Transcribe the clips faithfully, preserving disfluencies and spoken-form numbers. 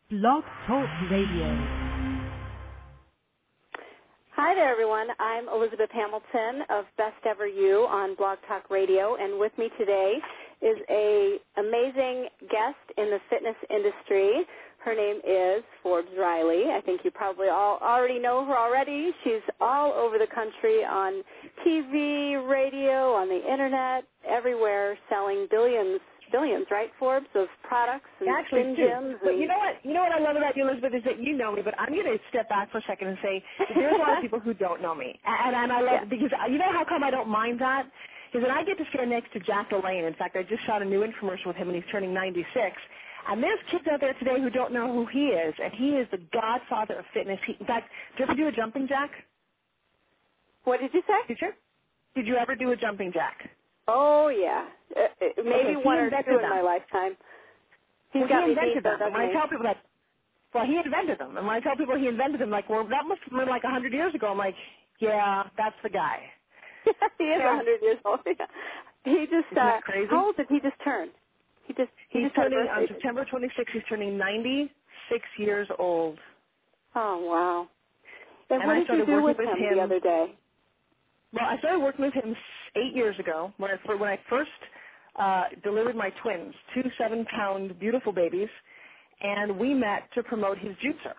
Blog Talk Radio. Hi there, everyone. I'm Elizabeth Hamilton of Best Ever You on Blog Talk Radio, and with me today is a amazing guest in the fitness industry. Her name is Forbes Riley. I think you probably all already know her already. She's all over the country on T V, radio, on the internet, everywhere, selling billions, billions, right, Forbes, of products and Actually, spin too. gyms. But And you know what? You know what I love about you, Elizabeth, is that you know me. But I'm going to step back for a second and say that there's a lot of people who don't know me, and, and I love yeah. because you know how come I don't mind that is that I get to stand next to Jack LaLanne. In fact, I just shot a new infomercial with him, and he's turning ninety-six. And there's kids out there today who don't know who he is, and he is the godfather of fitness. He, in fact, did you ever do a jumping jack? What did you say? Did you? Did you ever do a jumping jack? Oh, yeah. Uh, uh, maybe Okay, one he or two invented in my them. lifetime. He's Well, got he me beat, invented though, them. And doesn't when I he? tell people that, well, he invented them. And when I tell people he invented them, like, well, that must have been like a hundred years ago. I'm like, yeah, that's the guy. He is Yeah. a hundred years old. He just, Isn't uh, that crazy? how old did he just turn? He just, he He's just had a turning, on birthday. September twenty-sixth, he's turning ninety-six years old. Oh, wow. And, And what I did you started do working with with him the him, other day? well, I started working with him eight years ago when I, when I first uh, delivered my twins, two seven-pound beautiful babies, and we met to promote his juicer.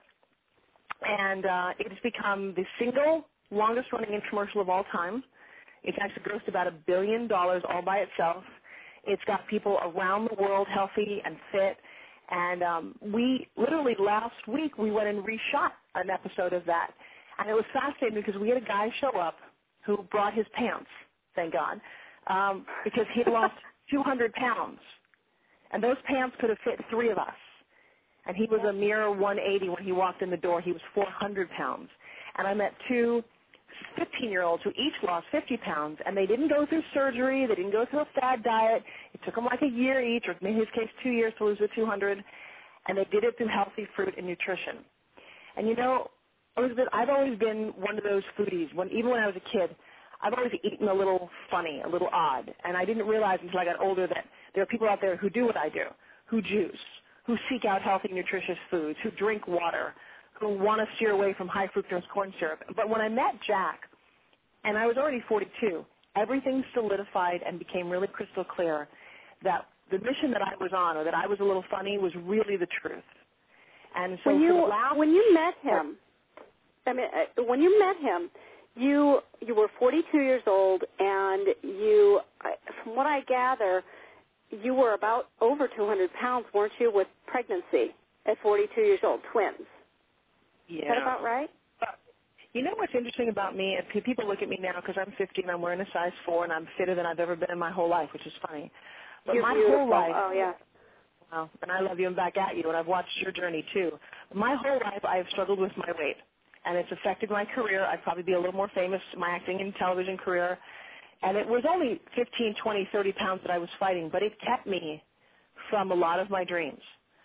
And uh, it has become the single longest-running infomercial of all time. It's actually grossed about a billion dollars all by itself. It's got people around the world healthy and fit. And um, we literally last week we went and reshot an episode of that. And it was fascinating because we had a guy show up who brought his pants, thank God, um, because he had lost two hundred pounds. And those pants could have fit three of us. And he was a mere one eighty when he walked in the door. He was four hundred pounds. And I met two fifteen-year-olds who each lost fifty pounds, and they didn't go through surgery. They didn't go through a fad diet. It took them like a year each, or in his case, two years to lose the two hundred, and they did it through healthy fruit and nutrition. And, you know, Elizabeth, I've always been one of those foodies. When, even when I was a kid, I've always eaten a little funny, a little odd, and I didn't realize until I got older that there are people out there who do what I do, who juice, who seek out healthy, nutritious foods, who drink water, who want to steer away from high fructose corn syrup. But when I met Jack, and I was already forty-two, everything solidified and became really crystal clear that the mission that I was on, or that I was a little funny, was really the truth. And so When for you, the last, when you met him, I mean, uh, when you met him, you you were forty-two years old, and you, I- from what I gather, you were about over two hundred pounds, weren't you, with pregnancy at forty-two years old, twins? yeah. Is that about right? You know what's interesting about me? If pe- people look at me now because I'm fifty and I'm wearing a size four and I'm fitter than I've ever been in my whole life, which is funny. But You're my beautiful. whole life, Oh, yeah. well, and I love you and back at you, and I've watched your journey too. My whole life I have struggled with my weight, and it's affected my career. I'd probably be a little more famous, my acting and television career. And it was only fifteen, twenty, thirty pounds that I was fighting, but it kept me from a lot of my dreams.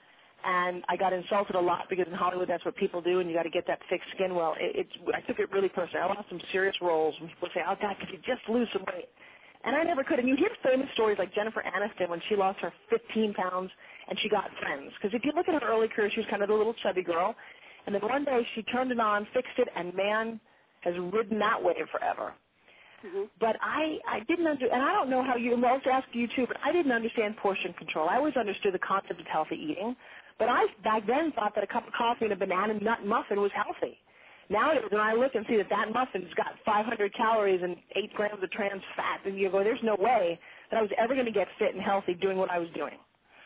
And I got insulted a lot because in Hollywood that's what people do, and you got to get that thick skin. Well, it, it's I took it really personally. I lost some serious roles when people say, "Oh God, could you just lose some weight?" And I never could. And you hear famous stories like Jennifer Aniston when she lost her fifteen pounds and she got friends. Because if you look at her early career, she was kind of the little chubby girl, and then one day she turned it on, fixed it, and man has ridden that wave forever. Mm-hmm. But I, I didn't under, and I don't know how you, I'll ask you too, but I didn't understand portion control. I always understood the concept of healthy eating, but I back then thought that a cup of coffee and a banana nut muffin was healthy. Nowadays, when I look and see that that muffin's got five hundred calories and eight grams of trans fat, and you go, there's no way that I was ever going to get fit and healthy doing what I was doing.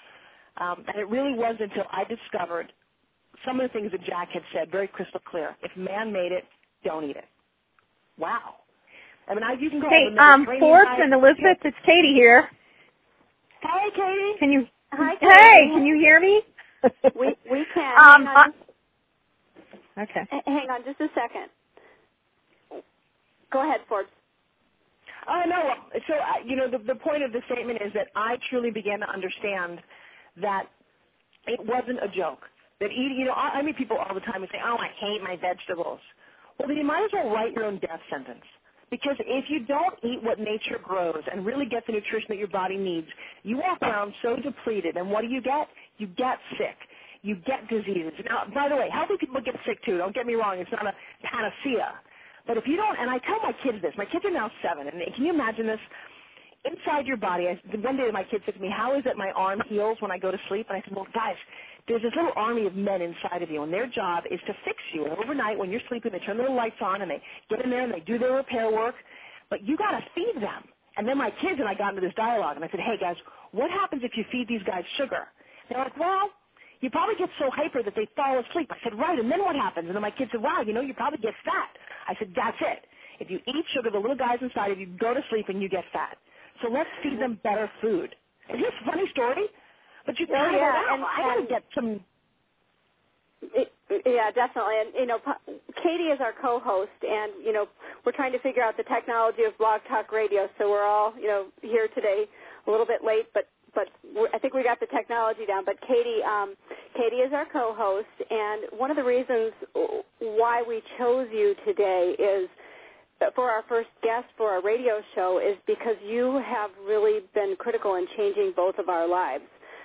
Um, and it really wasn't until I discovered some of the things that Jack had said, very crystal clear. If man made it, don't eat it. Wow. I mean, I, you can call Hey, it the um, Mediterranean Forbes diet. and Elizabeth, it's Katie here. Hey, Katie. Can you? Hi, Hey, Katie. can you hear me? We we can. um, hang, on I, just, okay. h- hang on just a second. Go ahead, Forbes. Oh, no. So, uh, you know, the, the point of the statement is that I truly began to understand that it wasn't a joke. That eating, you know, I, I meet people all the time who say, oh, I hate my vegetables. Well, then you might as well write your own death sentence. Because if you don't eat what nature grows and really get the nutrition that your body needs, you walk around so depleted, and what do you get? You get sick. you get diseases. Now, by the way, healthy people get sick too. Don't get me wrong. It's not a panacea. But if you don't, and I tell my kids this, my kids are now seven, and can you imagine this? Inside your body, I, one day my kid said to me, how is it my arm heals when I go to sleep? And I said, well, guys, there's this little army of men inside of you, and their job is to fix you. And overnight, when you're sleeping, they turn their lights on, and they get in there, and they do their repair work. But you got to feed them. And then my kids and I got into this dialogue, and I said, hey, guys, what happens if you feed these guys sugar? They're like, well, you probably get so hyper that they fall asleep. I said, right, and then what happens? And then my kids said, wow, you know, you probably get fat. I said, that's it. If you eat sugar, the little guys inside of you go to sleep and you get fat. So let's feed them better food. Is this a funny story? But you oh, kind of yeah, go, and, I got to get some... It, yeah, definitely. And, you know, Katie is our co-host, and, you know, we're trying to figure out the technology of Blog Talk Radio, so we're all, you know, here today a little bit late, but but we're, I think we got the technology down. But Katie, um, Katie is our co-host, and one of the reasons why we chose you today is for our first guest for our radio show is because you have really been critical in changing both of our lives.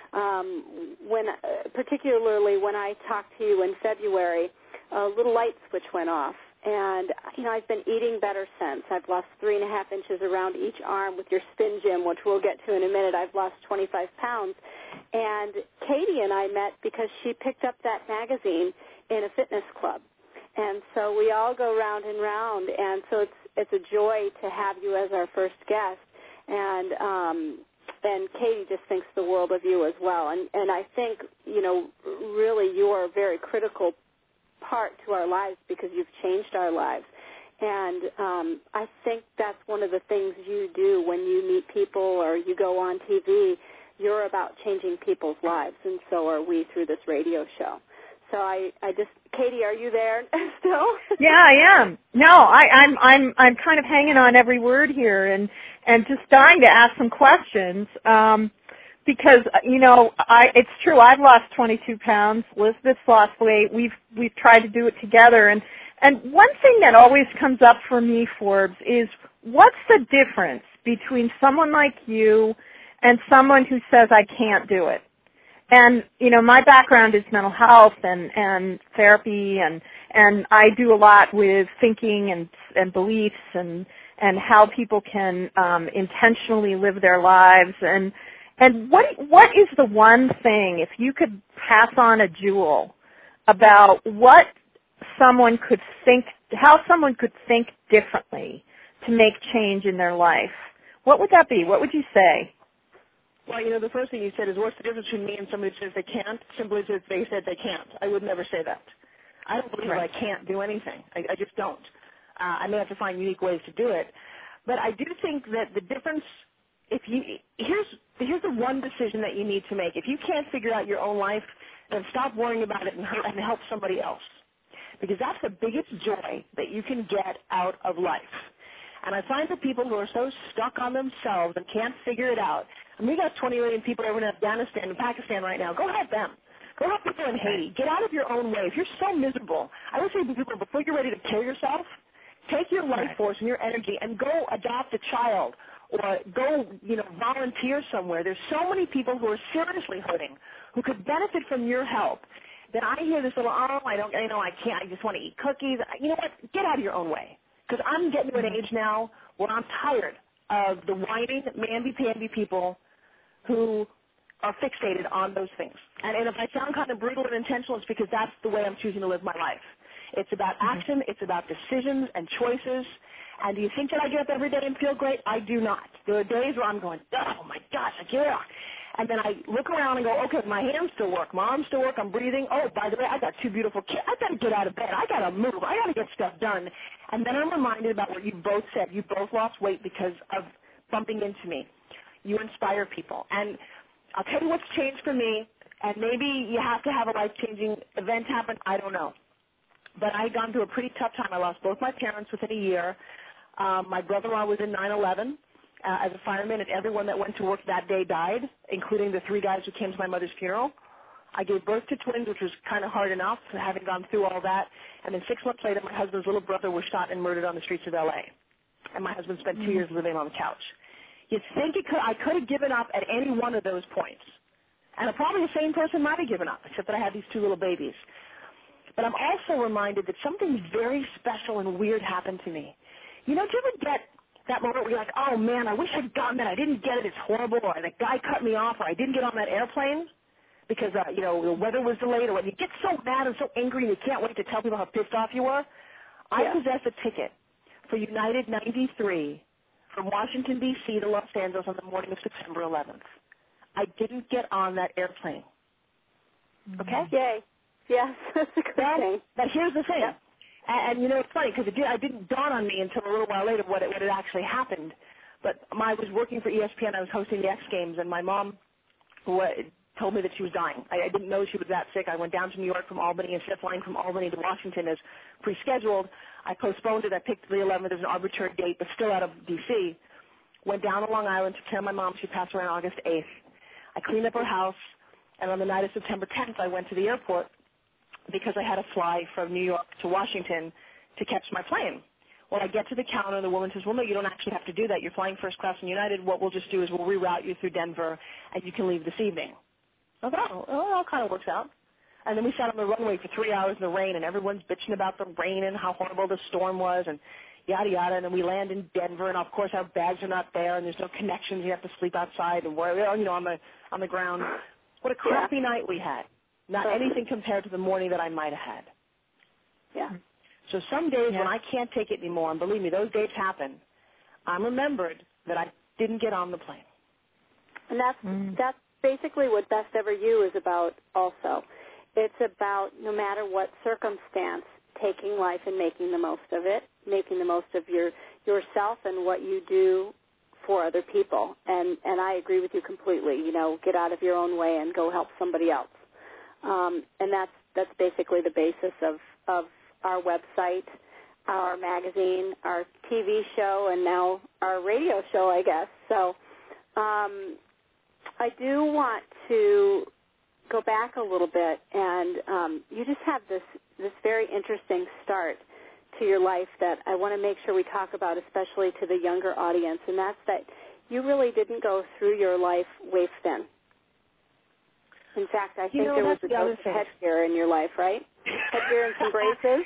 Um, when, uh, particularly when I talked to you in February, a little light switch went off. And, you know, I've been eating better since. I've lost three and a half inches around each arm with your spin gym, which we'll get to in a minute. I've lost twenty-five pounds. And Katie and I met because she picked up that magazine in a fitness club. And so we all go round and round. And so it's it's a joy to have you as our first guest. And, um, and Katie just thinks the world of you as well. And, and I think, you know, really you are a very critical part to our lives because you've changed our lives. And um, I think that's one of the things you do when you meet people or you go on T V. You're about changing people's lives, and so are we through this radio show. So I, I just, Katie, are you there still? Yeah, I am. No, I, I'm, I'm, I'm kind of hanging on every word here, and and just dying to ask some questions. Um, because you know, I, it's true. I've lost twenty-two pounds. Elizabeth's lost weight. We've we've tried to do it together, and and one thing that always comes up for me, Forbes, is what's the difference between someone like you and someone who says I can't do it? And, you know, my background is mental health and, and therapy, and, and I do a lot with thinking and, and beliefs and, and how people can um, intentionally live their lives. And, and what, what is the one thing, if you could pass on a jewel about what someone could think, how someone could think differently to make change in their life, what would that be? What would you say? Well, you know, the first thing you said is, what's the difference between me and somebody who says they can't, simply because they said they can't. I would never say that. I don't believe right. I can't do anything. I, I just don't. Uh, I may have to find unique ways to do it. But I do think that the difference, if you, here's, here's the one decision that you need to make. If you can't figure out your own life, then stop worrying about it and, hurt, and help somebody else. Because that's the biggest joy that you can get out of life. And I find that people who are so stuck on themselves and can't figure it out, and we got twenty million people over in Afghanistan and Pakistan right now. Go help them. Go help people in Haiti. Get out of your own way. If you're so miserable, I would say to people, before you're ready to kill yourself, take your life force and your energy and go adopt a child or go, you know, volunteer somewhere. There's so many people who are seriously hurting who could benefit from your help. Then I hear this little, oh, I don't, you know, I can't. I just want to eat cookies. You know what? Get out of your own way. Because I'm getting to an age now where I'm tired of the whining, mamby-pamby people who are fixated on those things. And, and if I sound kind of brutal and intentional, it's because that's the way I'm choosing to live my life. It's about action. It's about decisions and choices. And do you think that I get up every day and feel great? I do not. There are days where I'm going, oh, my gosh, I can't. And then I look around and go, okay, my hands still work, my arms still work, I'm breathing. Oh, by the way, I got two beautiful kids. I got to get out of bed. I got to move. I got to get stuff done. And then I'm reminded about what you both said. You both lost weight because of bumping into me. You inspire people. And I'll tell you what's changed for me, and maybe you have to have a life-changing event happen. I don't know. But I had gone through a pretty tough time. I lost both my parents within a year. Um, my brother-in-law was in nine eleven. Uh, as a fireman, and everyone that went to work that day died, including the three guys who came to my mother's funeral. I gave birth to twins, which was kind of hard enough, having gone through all that. And then six months later, my husband's little brother was shot and murdered on the streets of L A. And my husband spent two mm-hmm. years living on the couch. You'd think it could, I could have given up at any one of those points. And probably the same person might have given up, except that I had these two little babies. But I'm also reminded that something very special and weird happened to me. You know, do you ever get that moment where you're like, oh, man, I wish I'd gotten that. I didn't get it. It's horrible. Or the guy cut me off. Or I didn't get on that airplane because, uh, you know, the weather was delayed. Or when you get so mad and so angry and you can't wait to tell people how pissed off you were. I Yeah. possess a ticket for United ninety-three from Washington, D C to Los Angeles on the morning of September eleventh. I didn't get on that airplane. Okay? Yay. Yes, that's a good But, thing. but here's the thing. Yep. And, and, you know, it's funny because it, did, it didn't dawn on me until a little while later what, it, what had actually happened. But my, I was working for E S P N. I was hosting the X Games, and my mom what, told me that she was dying. I, I didn't know she was that sick. I went down to New York from Albany, instead of flying from Albany to Washington as pre-scheduled. I postponed it. I picked the eleventh as an arbitrary date, but still out of D C Went down to Long Island, took care of my mom. She passed away on August eighth. I cleaned up her house, and on the night of September tenth, I went to the airport because I had to fly from New York to Washington to catch my plane. Well, I get to the counter, and the woman says, well, no, you don't actually have to do that. You're flying first class in United. What we'll just do is we'll reroute you through Denver, and you can leave this evening. I thought, oh, well, it all kind of works out. And then we sat on the runway for three hours in the rain, and everyone's bitching about the rain and how horrible the storm was, and yada, yada. And then we land in Denver, and, of course, our bags are not there, and there's no connections. You have to sleep outside and, we're, you know, on the, on the ground. What a crappy Yeah. night we had. Not anything compared to the morning that I might have had. Yeah. So some days Yeah. when I can't take it anymore, and believe me, those days happen, I'm remembered that I didn't get on the plane. And that's Mm. that's basically what Best Ever You is about also. It's about, no matter what circumstance, taking life and making the most of it, making the most of your yourself and what you do for other people. And, and I agree with you completely. You know, get out of your own way and go help somebody else. Um, and that's that's basically the basis of, of our website, our magazine, our T V show, and now our radio show, I guess. So um, I do want to go back a little bit, and um, you just have this, this very interesting start to your life that I want to make sure we talk about, especially to the younger audience, and that's that you really didn't go through your life waif thin. In fact, I You think know, there was that's a the other dose of thing. headgear in your life, right? Headgear and some braces.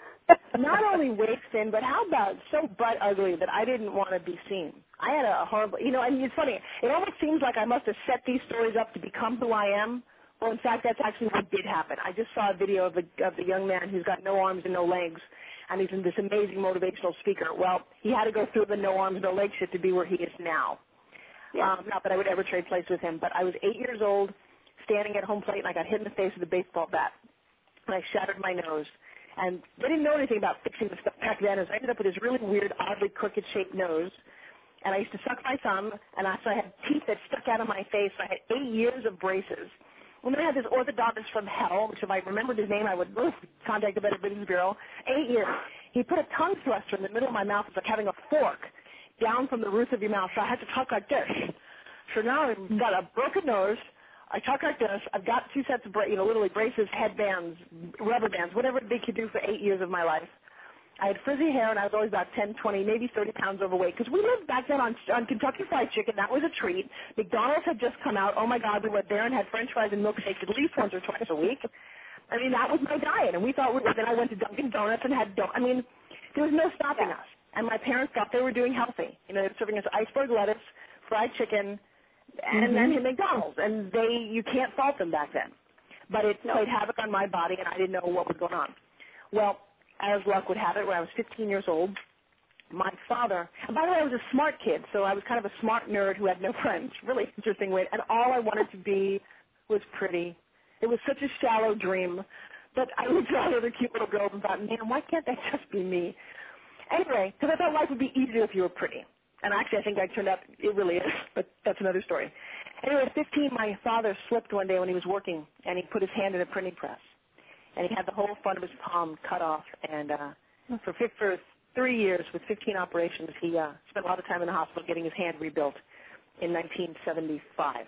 Not only waist thin, but how about so butt ugly that I didn't want to be seen? I had a horrible, you know, I mean, it's funny. It almost seems like I must have set these stories up to become who I am. Well, in fact, that's actually what did happen. I just saw a video of a, of a young man who's got no arms and no legs, and he's this amazing motivational speaker. Well, he had to go through the no arms, no legs shit to be where he is now. Yeah. Um, not that I would ever trade places with him, but I was eight years old, standing at home plate, and I got hit in the face with a baseball bat, and I shattered my nose. And they didn't know anything about fixing the stuff back then, as I ended up with this really weird, oddly crooked-shaped nose. And I used to suck my thumb, and I, so I had teeth that stuck out of my face. So I had eight years of braces. And then I had this orthodontist from hell, which if I remembered his name, I would oof, contact the Better Business Bureau. Eight years. He put a tongue thruster in the middle of my mouth. It's like having a fork down from the roof of your mouth. So I had to talk like this. So now I've got a broken nose. I talk like this. I've got two sets of, bra- you know, literally braces, headbands, rubber bands, whatever they could do for eight years of my life. I had frizzy hair, and I was always about ten, twenty, maybe thirty pounds overweight. Because we lived back then on, on Kentucky Fried Chicken. That was a treat. McDonald's had just come out. Oh, my God, we went there and had French fries and milkshakes at least once or twice a week. I mean, that was my diet. And we thought, we, then I went to Dunkin' Donuts and had, I mean, there was no stopping Yeah. us. And my parents thought they were doing healthy. You know, they were serving us iceberg lettuce, fried chicken, and then Mm-hmm. McDonald's, and they, you can't fault them back then. But it No. played havoc on my body, and I didn't know what was going on. Well, as luck would have it, when I was fifteen years old, my father, and by the way, I was a smart kid, so I was kind of a smart nerd who had no friends, really interesting way, and all I wanted to be was pretty. It was such a shallow dream, but I looked at other cute little girls and thought, man, why can't that just be me? Anyway, because I thought life would be easier if you were pretty. And actually, I think I turned out, it really is, but that's another story. Anyway, at fifteen, my father slipped one day when he was working, and he put his hand in a printing press. And he had the whole front of his palm cut off. And uh, for, for three years, with fifteen operations, he uh, spent a lot of time in the hospital getting his hand rebuilt in nineteen seventy-five,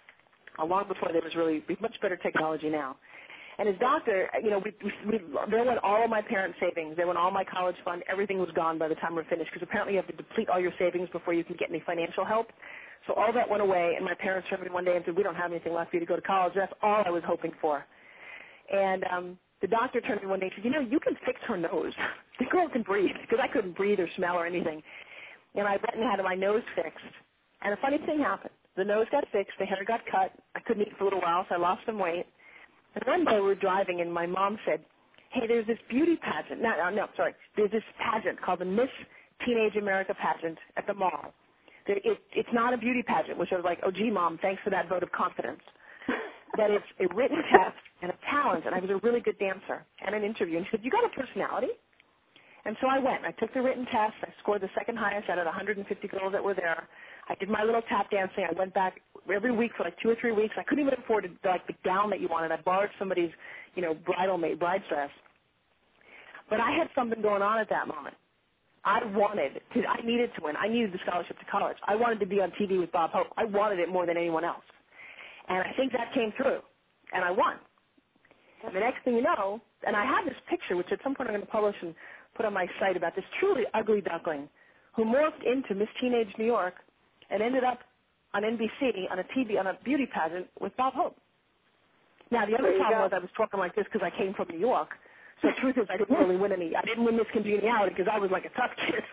uh, long before there was really much better technology now. And his doctor, you know, we, we, we, there went all of my parents' savings. There went all my college fund. Everything was gone by the time we're finished, because apparently you have to deplete all your savings before you can get any financial help. So all that went away, and my parents turned to me one day and said, we don't have anything left for you to go to college. That's all I was hoping for. And um, the doctor turned to me one day and said, you know, you can fix her nose. The girl can breathe, because I couldn't breathe or smell or anything. And I went and had my nose fixed. And a funny thing happened. The nose got fixed, the hair got cut. I couldn't eat for a little while, so I lost some weight. And one day we were driving, and my mom said, hey, there's this beauty pageant. No, no, no, sorry. There's this pageant called the Miss Teenage America pageant at the mall. There, it, it's not a beauty pageant, which I was like, oh, gee, Mom, thanks for that vote of confidence. That it's a written test and a talent, and I was a really good dancer, and an interview. And she said, you got a personality? And so I went. I took the written test. I scored the second highest out of one hundred fifty girls that were there. I did my little tap dancing. I went back every week for like two or three weeks. I couldn't even afford to, like the gown that you wanted. I borrowed somebody's, you know, bridal maid, bride's dress. But I had something going on at that moment. I wanted to, I needed to win. I needed the scholarship to college. I wanted to be on T V with Bob Hope. I wanted it more than anyone else. And I think that came through, and I won. And the next thing you know, and I have this picture, which at some point I'm going to publish and put on my site, about this truly ugly duckling who morphed into Miss Teenage New York and ended up on N B C on a T V, on a beauty pageant with Bob Hope. Now, the other problem was I was talking like this because I came from New York. So the truth is I didn't really win any. I didn't win Miss Congeniality because I was like a tough kid.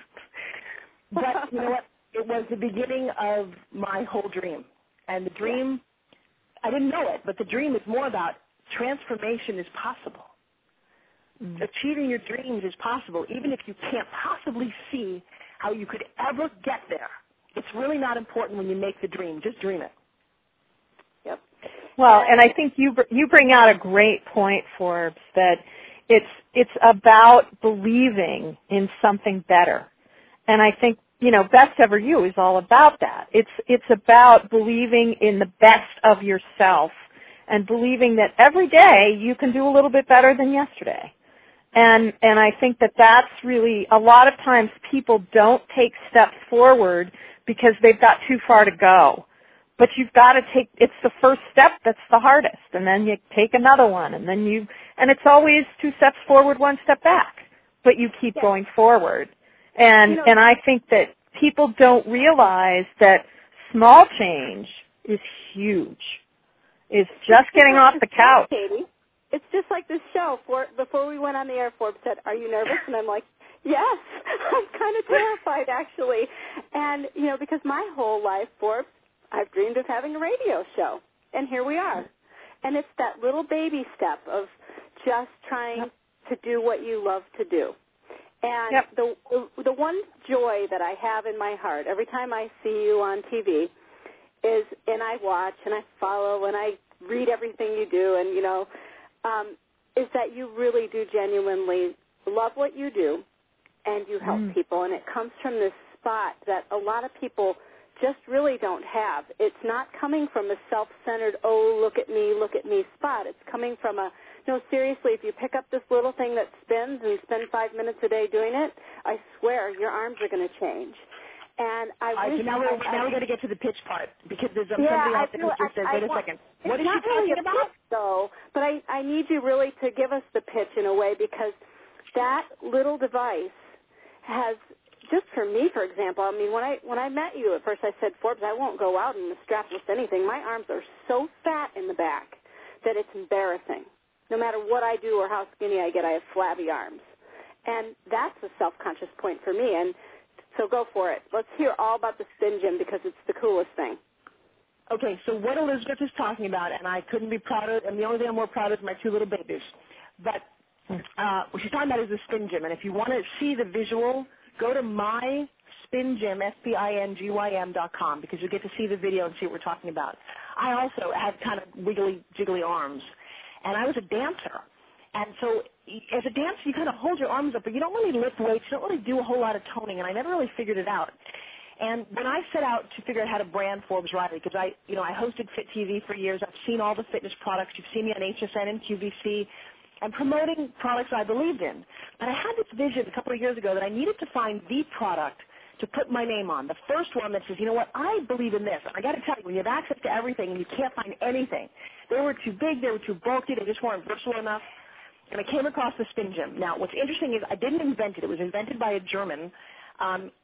But you know what? It was the beginning of my whole dream. And the dream, I didn't know it, but the dream is more about transformation is possible. Mm-hmm. Achieving your dreams is possible, even if you can't possibly see how you could ever get there. It's really not important when you make the dream. Just dream it. Yep. Well, and I think you you bring out a great point, Forbes, that it's it's about believing in something better. And I think, you know, Best Ever You is all about that. It's it's about believing in the best of yourself and believing that every day you can do a little bit better than yesterday. And and I think that that's really, a lot of times people don't take steps forward because they've got too far to go. But you've got to take, it's the first step that's the hardest, and then you take another one, and then you, and it's always two steps forward, one step back, but you keep yeah. going forward. And, you know, and I think that people don't realize that small change is huge. It's just getting off the couch. Katie, it's just like this show. For, before we went on the air, Forbes said, are you nervous? And I'm like, yes, I'm kind of terrified, actually. And, you know, because my whole life, Forbes, I've dreamed of having a radio show, and here we are. And it's that little baby step of just trying yep. to do what you love to do. And yep. the, the the one joy that I have in my heart every time I see you on T V is, and I watch and I follow and I read everything you do, and, you know, um, is that you really do genuinely love what you do, and you help mm. people. And it comes from this spot that a lot of people just really don't have. It's not coming from a self-centered, oh, look at me, look at me spot. It's coming from a, no, seriously, if you pick up this little thing that spins and spend five minutes a day doing it, I swear your arms are going to change. And I All right, wish so now we're, I, now we're going to get to the pitch part, because there's um, yeah, something else I that feel, just says, I, wait I a want, second. What is not she really talking about? Pitch, though, but I, I need you really to give us the pitch in a way, because that little device has, just for me, for example, I mean, when I when I met you at first, I said, Forbes, I won't go out in a strapless anything. My arms are so fat in the back that it's embarrassing. No matter what I do or how skinny I get, I have flabby arms. And that's a self-conscious point for me. And so go for it. Let's hear all about the spin gym, because it's the coolest thing. Okay, so what Elizabeth is talking about, and I couldn't be prouder, and the only thing I'm more proud of is my two little babies. But uh, what she's talking about is the spin gym. And if you want to see the visual, go to my spin gym, S P I N G Y M dot com, because you'll get to see the video and see what we're talking about. I also have kind of wiggly, jiggly arms, and I was a dancer. And so as a dancer, you kind of hold your arms up, but you don't really lift weights. You don't really do a whole lot of toning, and I never really figured it out. And when I set out to figure out how to brand Forbes Riley, because I, you know, I hosted Fit T V for years. I've seen all the fitness products. You've seen me on H S N and Q V C. I'm promoting products I believed in. But I had this vision a couple of years ago that I needed to find the product to put my name on, the first one that says, you know what, I believe in this. And I got to tell you, when you have access to everything and you can't find anything, they were too big, they were too bulky, they just weren't versatile enough. And I came across the spin gym. Now, what's interesting is I didn't invent it. It was invented by a German. Um,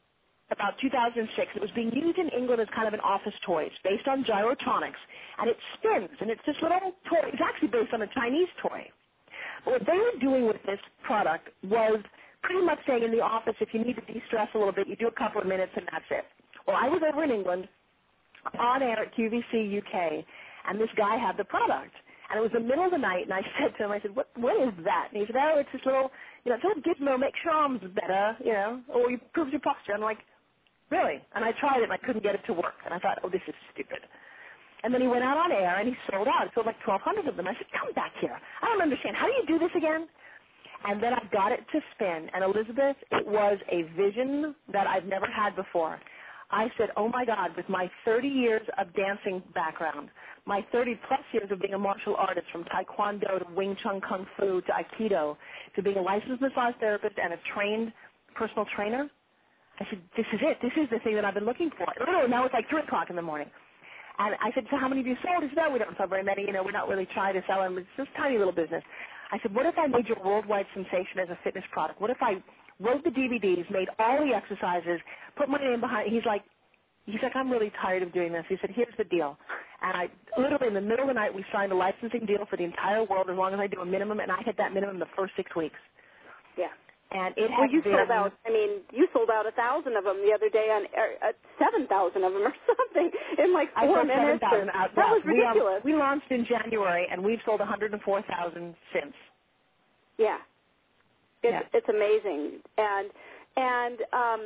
about two thousand six. It was being used in England as kind of an office toy. It's based on gyrotonics, and it spins, and it's this little toy. It's actually based on a Chinese toy. But what they were doing with this product was pretty much saying in the office, if you need to de-stress a little bit, you do a couple of minutes, and that's it. Well, I was over in England on air at Q V C U K, and this guy had the product. And it was the middle of the night, and I said to him, I said, what, what is that? And he said, oh, it's this little, you know, it's a little gizmo, makes your arms better, you know, or improves your posture. I'm like, really? And I tried it, and I couldn't get it to work. And I thought, oh, this is stupid. And then he went out on air, and he sold out. He sold like twelve hundred of them. I said, come back here. I don't understand. How do you do this again? And then I got it to spin. And, Elizabeth, it was a vision that I've never had before. I said, oh, my God, with my thirty years of dancing background, my thirty-plus years of being a martial artist, from Taekwondo to Wing Chun Kung Fu to Aikido, to being a licensed massage therapist and a trained personal trainer, I said, this is it. This is the thing that I've been looking for. Literally, now it's like three o'clock in the morning. And I said, so how many of you sold? He said, no, we don't sell very many. You know, we're not really trying to sell them. It's just a tiny little business. I said, what if I made you a worldwide sensation as a fitness product? What if I wrote the D V Ds, made all the exercises, put my name behind it? He's like, He's like, I'm really tired of doing this. He said, here's the deal. And I, literally in the middle of the night, we signed a licensing deal for the entire world as long as I do a minimum, and I hit that minimum the first six weeks. Yeah. And it well, has you been, sold out, I mean, you sold out a thousand of them the other day on, uh, seven thousand of them or something in like four I sold minutes. seven thousand out. That was ridiculous. We, um, we launched in January, and we've sold one hundred four thousand since. Yeah. It's, yeah. it's amazing. And, and, um,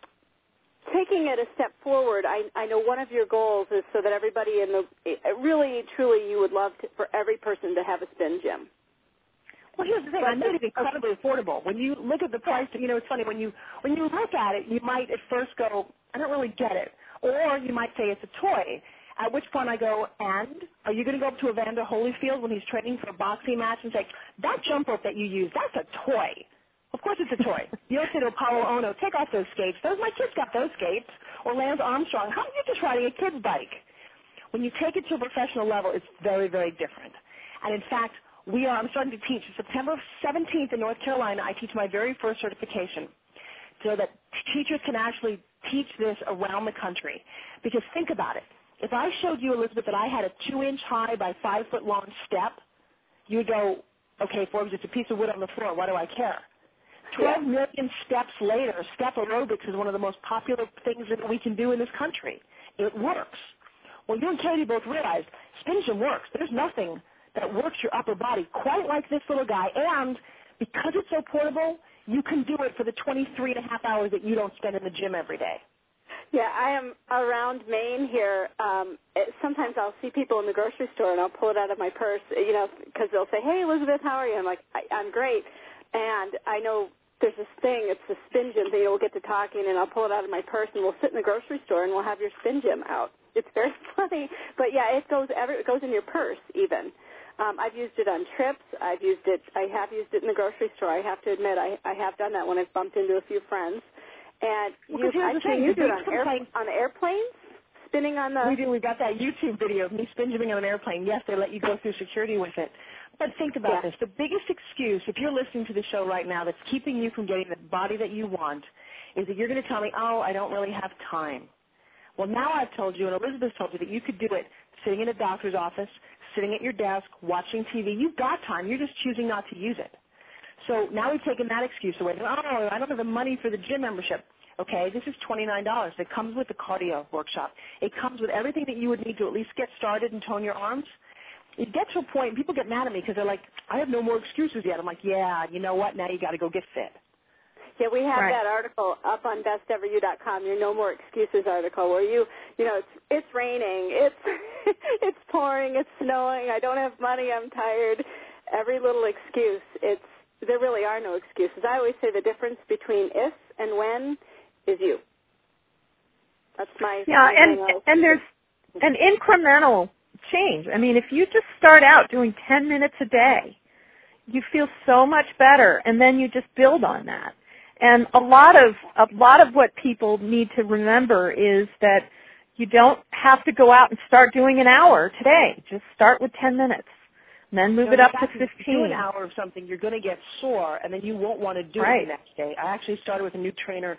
taking it a step forward, I, I know one of your goals is so that everybody in the, really, truly, you would love to, for every person to have a spin gym. Well, here's the thing. I made it incredibly affordable. When you look at the price, you know, it's funny. When you when you look at it, you might at first go, I don't really get it. Or you might say it's a toy, at which point I go, and are you going to go up to Evander Holyfield when he's training for a boxing match and say, that jump rope that you use, that's a toy? Of course it's a toy. You don't say to Apollo Ono, take off those skates. Those, my kids got those skates. Or Lance Armstrong, how are you just riding a kid's bike? When you take it to a professional level, it's very, very different. And in fact, we are, I'm starting to teach. September seventeenth in North Carolina, I teach my very first certification so that teachers can actually teach this around the country. Because think about it. If I showed you, Elizabeth, that I had a two-inch high by five-foot-long step, you would go, okay, Forbes, it's a piece of wood on the floor. Why do I care? twelve million steps later, step aerobics is one of the most popular things that we can do in this country. It works. Well, you and Katie both realized Spin Gym works. There's nothing that works your upper body quite like this little guy. And because it's so portable, you can do it for the twenty-three and a half hours that you don't spend in the gym every day. Yeah, I am around Maine here. Um, it, sometimes I'll see people in the grocery store, and I'll pull it out of my purse, you know, because they'll say, hey, Elizabeth, how are you? I'm like, I, I'm great. And I know there's this thing, it's the Spin Gym thing. We'll get to talking, and I'll pull it out of my purse, and we'll sit in the grocery store, and we'll have your Spin Gym out. It's very funny. But, yeah, it goes every, it goes in your purse even. Um, I've used it on trips. I've used it. I have used it in the grocery store. I have to admit, I, I have done that when I've bumped into a few friends. And well, you, I think you do it on, air, on airplanes, spinning on the. We do. We've got that YouTube video of me spin gymming on an airplane. Yes, they let you go through security with it. But think about yeah. this. The biggest excuse, if you're listening to the show right now, that's keeping you from getting the body that you want, is that you're going to tell me, oh, I don't really have time. Well, now I've told you, and Elizabeth told you, that you could do it sitting in a doctor's office, sitting at your desk, watching T V. You've got time. You're just choosing not to use it. So now we've taken that excuse away. Oh, I don't have the money for the gym membership. Okay, this is twenty-nine dollars. It comes with the cardio workshop. It comes with everything that you would need to at least get started and tone your arms. You get to a point, people get mad at me because they're like, I have no more excuses yet. I'm like, yeah, you know what? Now you got to go get fit. Yeah, we have right. that article up on best ever you dot com, your No More Excuses article, where you, you know, it's it's raining, it's it's pouring, it's snowing, I don't have money, I'm tired. Every little excuse, it's there really are no excuses. I always say the difference between if and when is you. That's my yeah, my and thing. and there's an incremental change. I mean, if you just start out doing ten minutes a day, you feel so much better, and then you just build on that. And a lot of a lot of what people need to remember is that you don't have to go out and start doing an hour today. Just start with ten minutes, and then move no, it up exactly. to fifteen. If you do an hour of something, you're going to get sore, and then you won't want to do right. it the next day. I actually started with a new trainer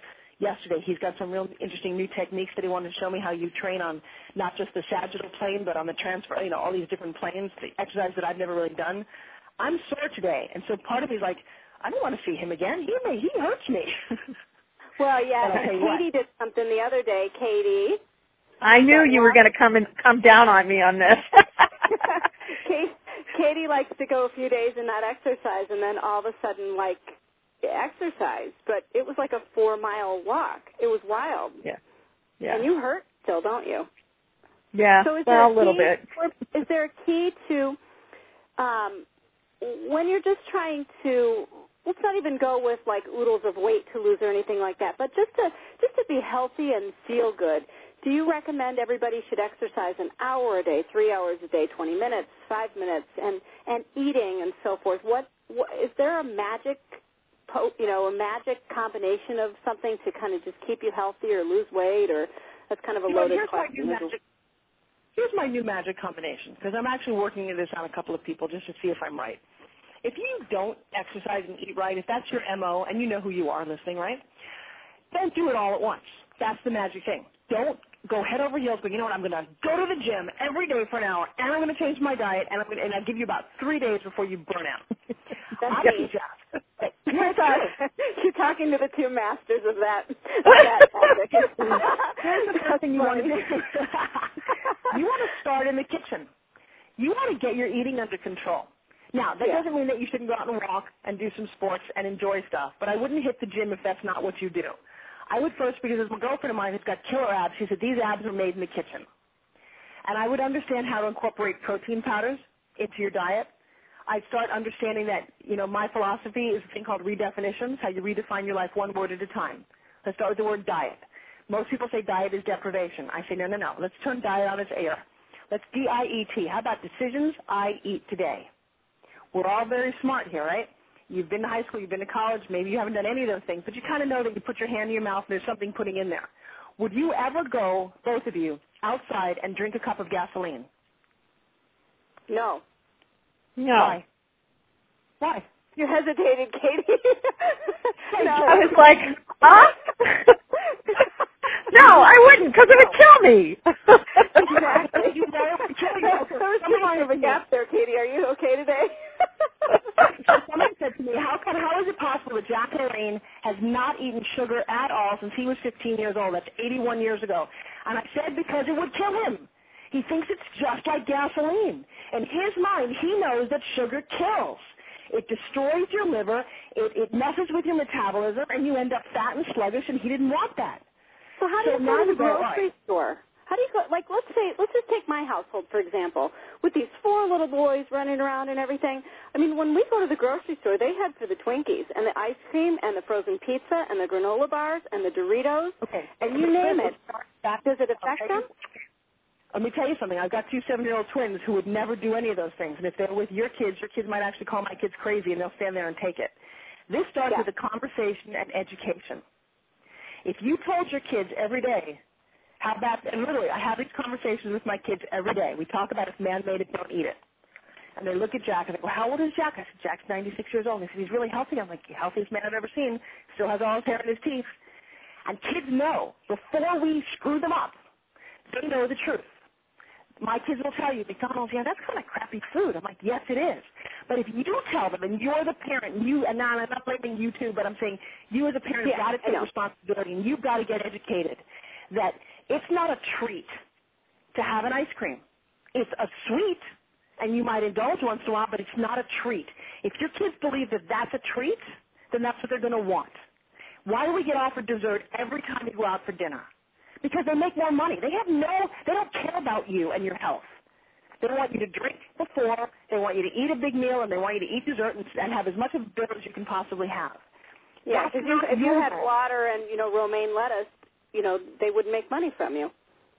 yesterday. He's got some real interesting new techniques that he wanted to show me, how you train on not just the sagittal plane, but on the transfer, you know, all these different planes, the exercise that I've never really done. I'm sore today, and so part of me is like, I don't want to see him again. He may, he hurts me. Well, yeah, Katie what. did something the other day, Katie. I knew you were going to come and come down on me on this. Katie, Katie likes to go a few days and not exercise, and then all of a sudden, like, exercise. But it was like a four-mile walk. It was wild. Yeah. Yeah. And you hurt still, don't you? Yeah, so is well, there a, a little key, bit. Or is there a key to, um, when you're just trying to, let's not even go with like oodles of weight to lose or anything like that, but just to just to be healthy and feel good, do you recommend everybody should exercise an hour a day, three hours a day, twenty minutes, five minutes, and, and eating and so forth? What, what is there a magic, you know, a magic combination of something to kind of just keep you healthy or lose weight, or that's kind of a you know, loaded here's question? My new magic, here's my new magic combination, because I'm actually working this on a couple of people just to see if I'm right. If you don't exercise and eat right, if that's your M O, and you know who you are listening, right, don't do it all at once. That's the magic thing. Don't go head over heels, but you know what, I'm going to go to the gym every day for an hour, and I'm going to change my diet, and I'm going to, and I'll give you about three days before you burn out. That's me. You're, talk, you're talking to the two masters of that. Of that topic. Here's the first thing you want to do. You want to start in the kitchen. You want to get your eating under control. Now, that yeah. doesn't mean that you shouldn't go out and walk and do some sports and enjoy stuff, but I wouldn't hit the gym if that's not what you do. I would first, because there's a girlfriend of mine who's got killer abs. She said, these abs are made in the kitchen. And I would understand how to incorporate protein powders into your diet. I'd start understanding that, you know, my philosophy is a thing called redefinitions, how you redefine your life one word at a time. Let's start with the word diet. Most people say diet is deprivation. I say, no, no, no. Let's turn diet on its ear. Let's D I E T. How about decisions I eat today? We're all very smart here, right? You've been to high school, you've been to college, maybe you haven't done any of those things, but you kind of know that you put your hand in your mouth and there's something putting in there. Would you ever go, both of you, outside and drink a cup of gasoline? No. No. Why? Why? You hesitated, Katie. no. I was like, huh? No, I wouldn't, because it would kill me. Exactly. You know, it would kill you. There was too long of a gap there, Katie. Are you okay today? Someone said to me, how can, how is it possible that Jack LaLanne has not eaten sugar at all since he was fifteen years old? That's eighty-one years ago. And I said, because it would kill him. He thinks it's just like gasoline. In his mind, he knows that sugar kills. It destroys your liver, it, it messes with your metabolism, and you end up fat and sluggish, and he didn't want that. So how do you so go to the grocery right. store? How do you go, like, let's say, let's just take my household, for example, with these four little boys running around and everything. I mean, when we go to the grocery store, they head for the Twinkies and the ice cream and the frozen pizza and the granola bars and the Doritos, okay. and you name it. Does it affect okay. them? Let me tell you something. I've got two seven-year-old twins who would never do any of those things, and if they're with your kids, your kids might actually call my kids crazy, and they'll stand there and take it. This starts yeah. with a conversation and education. If you told your kids every day how bad, and literally, I have these conversations with my kids every day. We talk about if man-made it, don't eat it. And they look at Jack and they go, well, how old is Jack? I said, Jack's ninety-six years old. And they said, he's really healthy. I'm like, the healthiest man I've ever seen. Still has all his hair in his teeth. And kids know, before we screw them up, they know the truth. My kids will tell you, McDonald's, yeah, that's kind of crappy food. I'm like, yes, it is. But if you tell them, and you're the parent, and you, and now I'm not blaming you too, but I'm saying you as a parent yeah, have got to take responsibility, and you've got to get educated that it's not a treat to have an ice cream. It's a sweet, and you might indulge once in a while, but it's not a treat. If your kids believe that that's a treat, then that's what they're going to want. Why do we get offered dessert every time we go out for dinner? Because they make more money. They have no, they don't care about you and your health. They want you to drink before, they want you to eat a big meal, and they want you to eat dessert and, and have as much of dessert as you can possibly have. Yeah, because if you had water and, you know, romaine lettuce, you know, they wouldn't make money from you.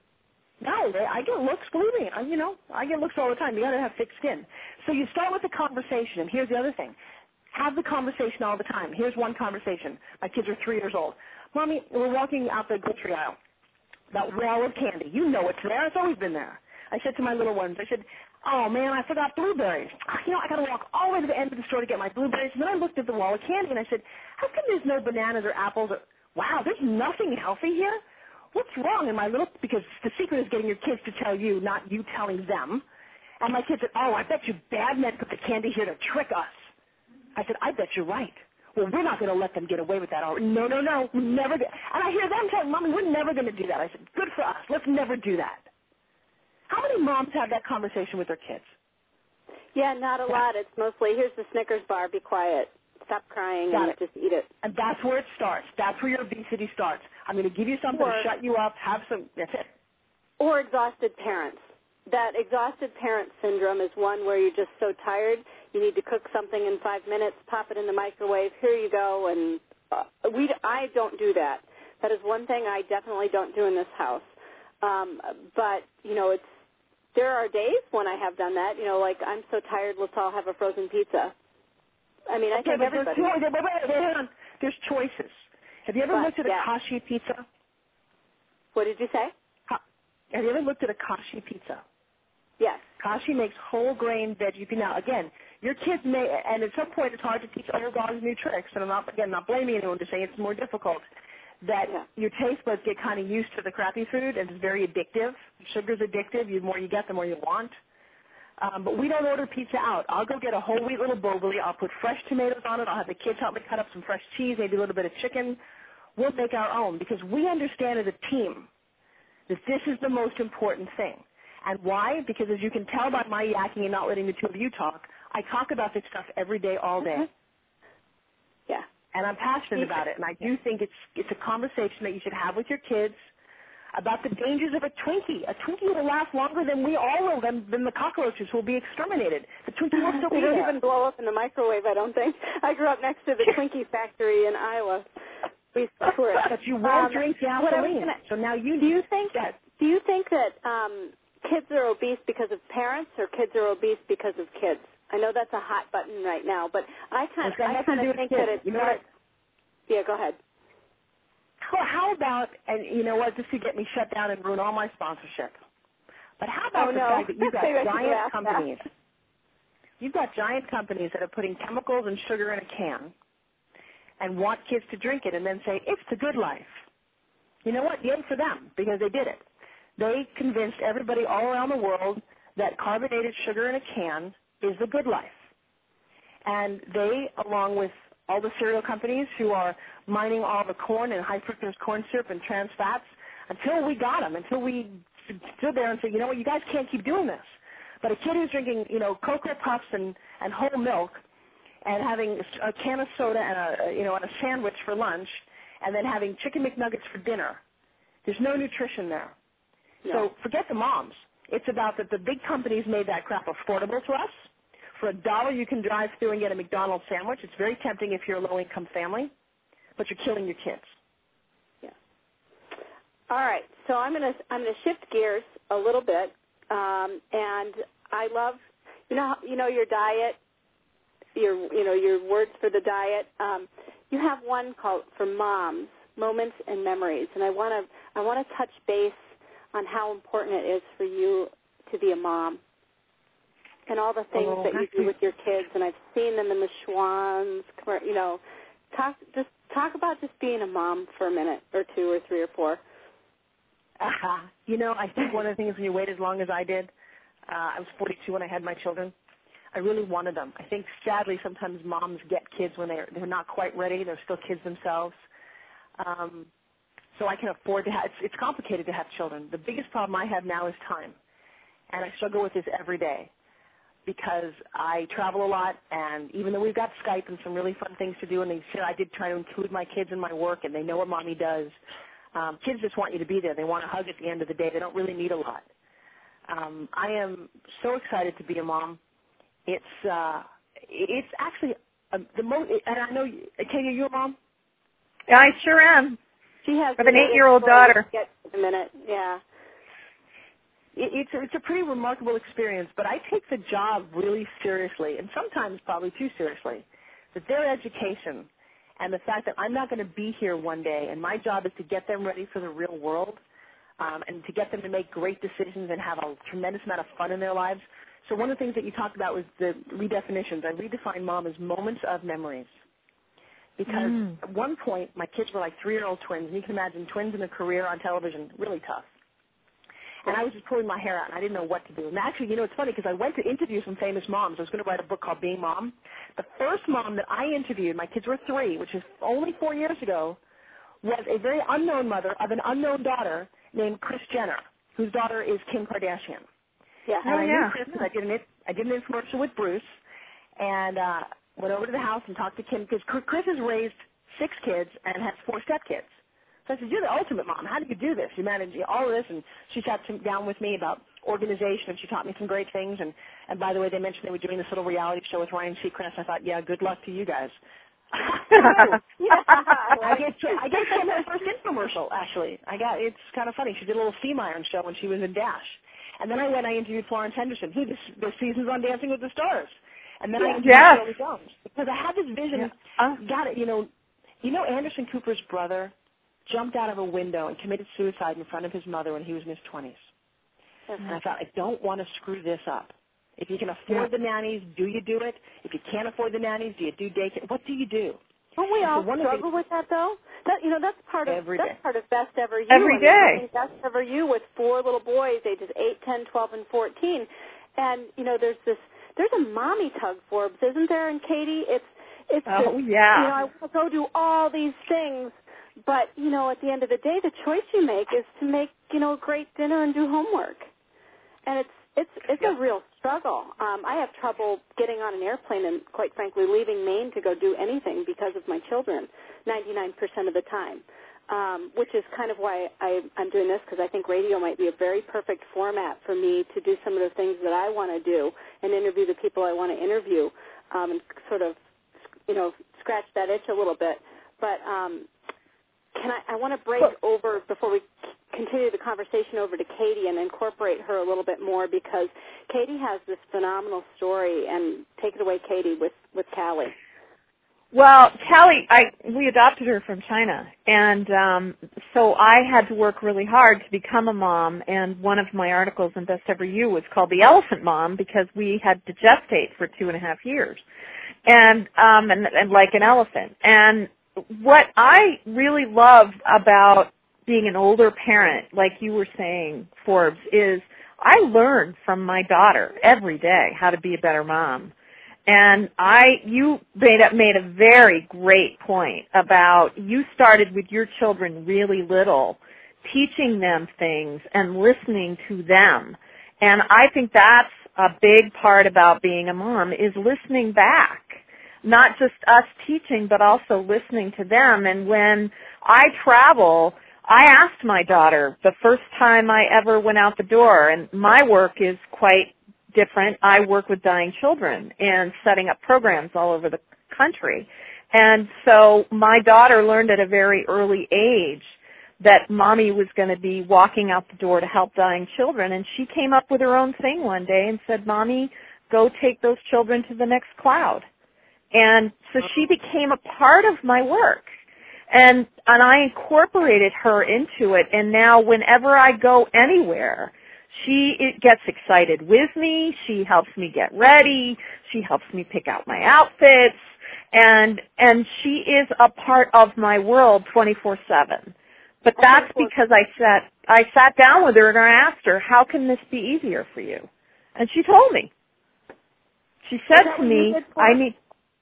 No, they, I get looks, believe me. I, you know, I get looks all the time. You got to have thick skin. So you start with the conversation, and here's the other thing. Have the conversation all the time. Here's one conversation. My kids are three years old. Mommy, we're walking out the grocery aisle. That wall of candy. You know it's there. It's always been there. I said to my little ones, I said, oh, man, I forgot blueberries. You know, I got to walk all the way to the end of the store to get my blueberries. And then I looked at the wall of candy, and I said, how come there's no bananas or apples? Or wow, there's nothing healthy here? What's wrong? And my little, because the secret is getting your kids to tell you, not you telling them. And my kids said, oh, I bet you bad men put the candy here to trick us. I said, I bet you're right. Well, we're not going to let them get away with that. Or, no, no, no, we never do. And I hear them telling, Mommy, we're never going to do that. I said, good for us. Let's never do that. How many moms have that conversation with their kids? Yeah, not a Yeah. lot. It's mostly, here's the Snickers bar, be quiet. Stop crying Got and it. just eat it. And that's where it starts. That's where your obesity starts. I'm going to give you something Or, to shut you up, have some, that's it. or exhausted parents. That exhausted parent syndrome is one where you're just so tired, you need to cook something in five minutes, pop it in the microwave, here you go, and uh, we, I don't do that. That is one thing I definitely don't do in this house. Um, but, you know, it's, there are days when I have done that, you know, like I'm so tired, let's all have a frozen pizza. I mean, I Okay, think but everybody. there's, wait, wait, wait, wait, hang on. There's choices. Have you ever But, looked at a yeah. Kashi pizza? What did you say? Ha- Have you ever looked at a Kashi pizza? Yes. Kashi makes whole grain veggie pizza. Now, again, your kids may, and at some point it's hard to teach other dogs new tricks, and I'm not, again, not blaming anyone to say it's more difficult, that Yeah. your taste buds get kind of used to the crappy food, and it's very addictive. Sugar's addictive. The more you get, the more you want. Um, but we don't order pizza out. I'll go get a whole wheat little bulgari. I'll put fresh tomatoes on it. I'll have the kids help me cut up some fresh cheese, maybe a little bit of chicken. We'll make our own because we understand as a team that this is the most important thing. And why? Because as you can tell by my yakking and not letting the two of you talk, I talk about this stuff every day, all day. Mm-hmm. Yeah. And I'm passionate about it. And I do think it's it's a conversation that you should have with your kids about the dangers of a Twinkie. A Twinkie will last longer than we all will, than, than the cockroaches will be exterminated. The Twinkie will still They be don't there. even blow up in the microwave, I don't think. I grew up next to the Twinkie factory in Iowa. We tour it. But you won't Um, drink what I was gasoline. gonna- So now you Do you think that. do you think that um, kids are obese because of parents, or kids are obese because of kids? I know that's a hot button right now, but I kind It's got I nothing kind to do of with think kids. that it's You know not. what? Yeah, go ahead. How, how about, and you know what, this could get me shut down and ruin all my sponsorship. But how Oh about the no, fact that you've got maybe I should have giant asked companies, that. you've got giant companies that are putting chemicals and sugar in a can and want kids to drink it and then say, it's the good life. You know what? Yay for them, because they did it. They convinced everybody all around the world that carbonated sugar in a can is the good life. And they, along with all the cereal companies who are mining all the corn and high fructose corn syrup and trans fats, until we got them, until we stood there and said, you know what, you guys can't keep doing this. But a kid who's drinking, you know, Cocoa Puffs and, and whole milk and having a can of soda and a, you know, and a sandwich for lunch and then having chicken McNuggets for dinner, there's no nutrition there. No. So forget the moms. It's about that the big companies made that crap affordable to us. For a dollar, you can drive through and get a McDonald's sandwich. It's very tempting if you're a low-income family, but you're killing your kids. Yeah. All right. So I'm gonna I'm gonna shift gears a little bit, um, and I love, you know, you know your diet, your you know your words for the diet. Um, you have one called for moms, moments and memories, and I want to I want to touch base on how important it is for you to be a mom. And all the things Oh, that you do with your kids, and I've seen them in the Schwann's, you know, talk just talk about just being a mom for a minute or two or three or four. Uh, you know, I think one of the things when you wait as long as I did, uh, I was forty-two when I had my children. I really wanted them. I think sadly sometimes moms get kids when they're they're not quite ready. They're still kids themselves. Um, so I can afford to have. It's, it's complicated to have children. The biggest problem I have now is time, and I struggle with this every day. Because I travel a lot, and even though we've got Skype and some really fun things to do, and they said I did try to include my kids in my work, and they know what mommy does, um, kids just want you to be there. They want a hug at the end of the day. They don't really need a lot. Um, I am so excited to be a mom. It's uh, it's actually uh, the most, and I know, Kay, are you a mom? I sure am. She has I have an eight-year-old story we'll daughter. get in a minute. Yeah. It, it's, a, it's a pretty remarkable experience, but I take the job really seriously, and sometimes probably too seriously, that their education and the fact that I'm not going to be here one day, and my job is to get them ready for the real world um, and to get them to make great decisions and have a tremendous amount of fun in their lives. So one of the things that you talked about was the redefinitions. I redefine mom as moments of memories. because Mm. at one point my kids were like three-year-old twins, and you can imagine twins in a career on television, really tough. And I was just pulling my hair out, and I didn't know what to do. And actually, you know, it's funny because I went to interview some famous moms. I was going to write a book called Being Mom. The first mom that I interviewed, my kids were three, which is only four years ago, was a very unknown mother of an unknown daughter named Kris Jenner, whose daughter is Kim Kardashian. Yeah. And Oh, I yeah. knew Kris, and I did an I did an infomercial with Bruce, and uh, went over to the house and talked to Kim because Kris has raised six kids and has four stepkids. So I said, "You're the ultimate mom. How do you do this? You manage all of this." And she sat down with me about organization, and she taught me some great things. And and by the way, they mentioned they were doing this little reality show with Ryan Seacrest. I thought, yeah, good luck to you guys. Yeah, I get I get from her first infomercial. Actually, I got it's kind of funny. She did a little steam iron show when she was in Dash, and then I went. I interviewed Florence Henderson, who this this season's on Dancing with the Stars, and then I interviewed Yes. Shirley Jones because I had this vision. Yeah. Uh, Got it. You know, you know Anderson Cooper's brother jumped out of a window and committed suicide in front of his mother when he was in his twenties. Mm-hmm. And I thought, I don't want to screw this up. If you can afford Yeah. the nannies, do you do it? If you can't afford the nannies, do you do daycare? What do you do? Don't we And so all one of the struggle with that, though? That you know, that's part of Every that's day. part of Best Ever You. Every I mean, day. doing Best Ever You with four little boys, ages eight, ten, twelve, and fourteen, and you know, there's this there's a mommy tug, Forbes, isn't there? And Katie, it's it's Oh, just, yeah. you know, I want to go do all these things, but you know, at the end of the day, the choice you make is to make you know a great dinner and do homework, and it's it's it's Yep. a real struggle. Um, I have trouble getting on an airplane and, quite frankly, leaving Maine to go do anything because of my children, ninety-nine percent of the time, um, which is kind of why I, I'm doing this, because I think radio might be a very perfect format for me to do some of the things that I want to do and interview the people I want to interview um, and sort of, you know, scratch that itch a little bit. But um, can I, I want to break over before we continue the conversation over to Katie and incorporate her a little bit more, because Katie has this phenomenal story. And take it away, Katie, with, with Callie. Well, Callie, I we adopted her from China, and um, so I had to work really hard to become a mom. And one of my articles in Best Ever You was called "The Elephant Mom" because we had to gestate for two and a half years, and um, and, and like an elephant. And what I really love about being an older parent, like you were saying, Forbes, is I learn from my daughter every day how to be a better mom. And I, you made a, made a very great point about you started with your children really little, teaching them things and listening to them. And I think that's a big part about being a mom is listening back. Not just us teaching, but also listening to them. And when I travel, I asked my daughter the first time I ever went out the door, and my work is quite different. I work with dying children and setting up programs all over the country. And so my daughter learned at a very early age that mommy was going to be walking out the door to help dying children. And she came up with her own thing one day and said, "Mommy, go take those children to the next cloud." And so she became a part of my work. And and I incorporated her into it. And now whenever I go anywhere, she it gets excited with me. She helps me get ready. She helps me pick out my outfits. And and she is a part of my world twenty-four seven. But that's because I sat I sat down with her and I asked her, "How can this be easier for you?" And she told me. She said to me, "I need."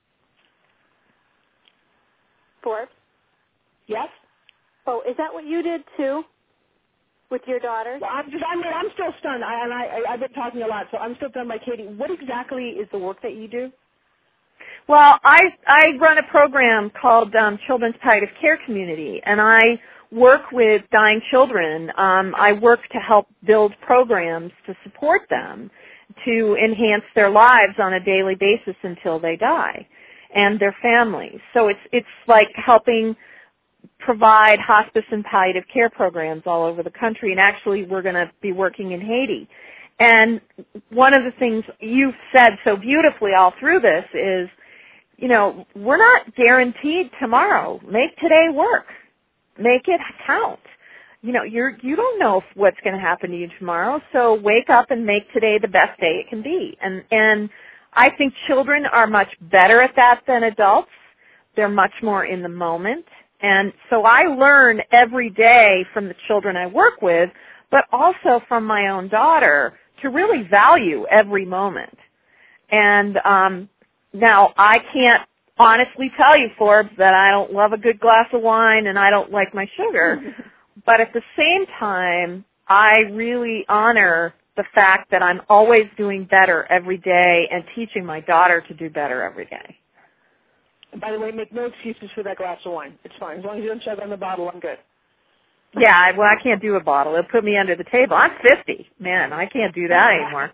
Forbes? Yes? Oh, is that what you did too with your daughters? Well, I'm just, I'm, I'm still stunned, I, and I, I, I've been talking a lot, so I'm still stunned by Katie. What exactly is the work that you do? Well, I I run a program called um, Children's Palliative Care Community, and I work with dying children. Um, I work to help build programs to support them, to enhance their lives on a daily basis until they die, and their families. So it's it's like helping provide hospice and palliative care programs all over the country, and actually we're going to be working in Haiti. And one of the things you've said so beautifully all through this is, you know, we're not guaranteed tomorrow. Make today work. Make it count. You know, you're, you don't know if what's going to happen to you tomorrow, so wake up and make today the best day it can be. And, and I think children are much better at that than adults, they're much more in the moment. And so I learn every day from the children I work with, but also from my own daughter to really value every moment. And um, now I can't honestly tell you, Forbes, that I don't love a good glass of wine and I don't like my sugar. But at the same time, I really honor the fact that I'm always doing better every day and teaching my daughter to do better every day. And by the way, make no excuses for that glass of wine. It's fine. As long as you don't chug on the bottle, I'm good. Yeah, I, well, I can't do a bottle. It'll put me under the table. I'm fifty. Man, I can't do that anymore.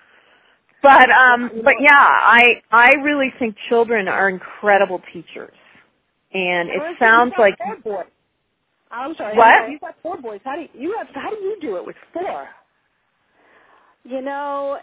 But um, but yeah, I I really think children are incredible teachers, and it sounds like. Four boys. I'm sorry. What? You've got four boys. How do you, you have? How do you do it with four? You know,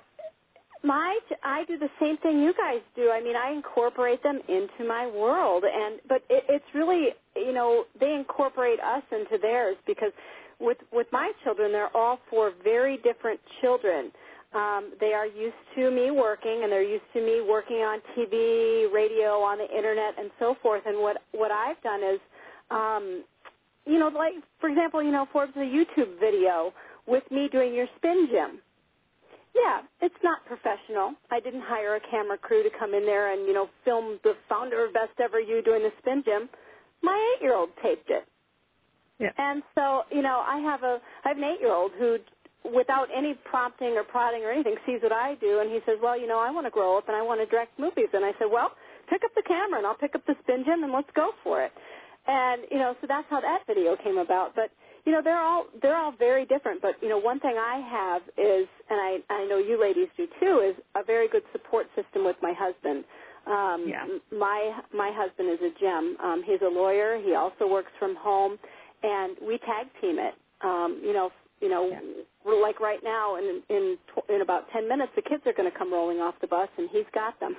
my I do the same thing you guys do. I mean, I incorporate them into my world, and but it, it's really, you know, they incorporate us into theirs because with with my children, they're all four very different children. Um, they are used to me working, and they're used to me working on T V, radio, on the internet, and so forth. And what what I've done is, um, you know, like for example, you know, Forbes, a YouTube video with me doing your spin gym. Yeah, it's not professional. I didn't hire a camera crew to come in there and, you know, film the founder of Best Ever You doing the spin gym. My eight-year-old taped it. Yeah. And so, you know, I have a I have an eight-year-old who, without any prompting or prodding or anything, sees what I do, and he says, well, you know, I want to grow up and I want to direct movies. And I said, well, pick up the camera and I'll pick up the spin gym and let's go for it. And, you know, so that's how that video came about. But you know, they're all they're all very different, but you know, one thing I have is, and I I know you ladies do too, is a very good support system with my husband. Um, yeah. My my husband is a gem. Um, he's a lawyer. He also works from home, and we tag team it. Um, you know, you know, yeah. We're like right now, in in in about ten minutes, the kids are going to come rolling off the bus, and he's got them.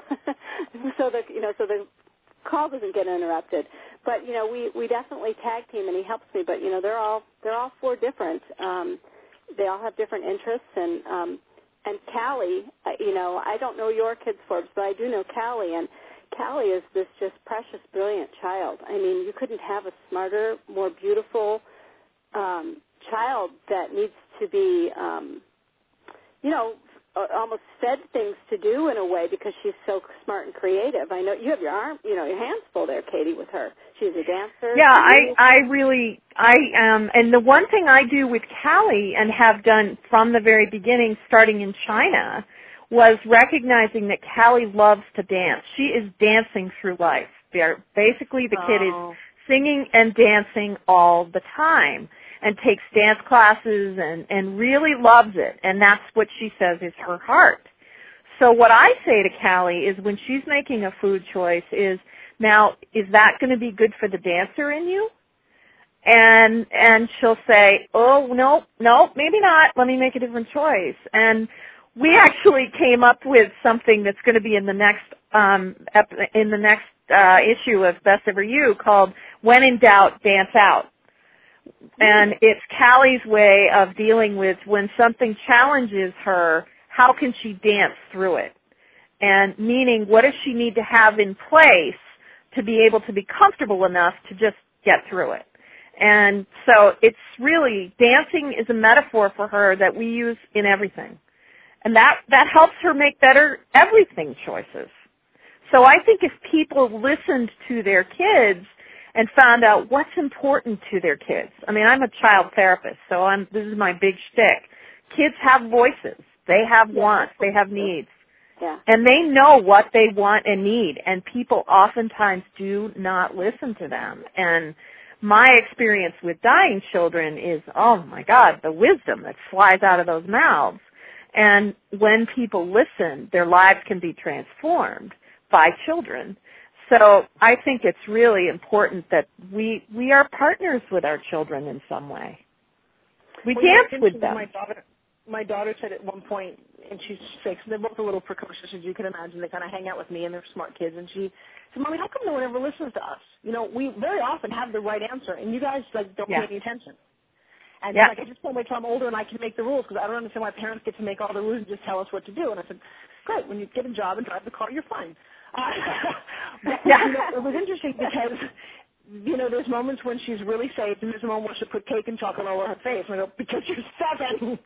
so that you know, so the call doesn't get interrupted. But you know, we, we definitely tag team, and he helps me. But you know, they're all they're all four different. Um, they all have different interests, and um, and Callie, uh, you know, I don't know your kids, Forbes, but I do know Callie, and Callie is this just precious, brilliant child. I mean, you couldn't have a smarter, more beautiful um, child that needs to be, um, you know, almost fed things to do in a way because she's so smart and creative. I know you have your arm, you know, your hands full there, Katie, with her. She's a dancer. Yeah, I, I really, I um, and the one thing I do with Callie and have done from the very beginning, starting in China, was recognizing that Callie loves to dance. She is dancing through life. They're, basically, the kid Oh. is singing and dancing all the time, and takes dance classes and, and really loves it. And that's what she says is her heart. So what I say to Callie is when she's making a food choice is, now, is that going to be good for the dancer in you? And and she'll say, oh, no, no, maybe not. Let me make a different choice. And we actually came up with something that's going to be in the next um, in the next uh, issue of Best Ever You called When in Doubt, Dance Out. And it's Callie's way of dealing with when something challenges her, how can she dance through it? And meaning, what does she need to have in place to be able to be comfortable enough to just get through it? And so it's really, dancing is a metaphor for her that we use in everything. And that, that helps her make better everything choices. So I think if people listened to their kids and found out what's important to their kids. I mean, I'm a child therapist, so I'm, this is my big shtick. Kids have voices. They have yeah, wants. They have needs. Yeah. And they know what they want and need, and people oftentimes do not listen to them. And my experience with dying children is, oh, my God, the wisdom that flies out of those mouths. And when people listen, their lives can be transformed by children. So I think it's really important that we we are partners with our children in some way. We well, dance with them. My daughter, my daughter said at one point, and she's six, and they're both a little precocious, as you can imagine. They kind of hang out with me, and they're smart kids. And she said, Mommy, how come no one ever listens to us? You know, we very often have the right answer, and you guys like don't yeah. pay any attention. And yeah. like, I just want to wait till I'm older and I can make the rules, because I don't understand why parents get to make all the rules and just tell us what to do. And I said, great, when you get a job and drive the car, you're fine. but, yeah. You know, it was interesting because, you know, there's moments when she's really safe, and there's a moment where she'll put cake and chocolate all over her face. And I go, because you're seven.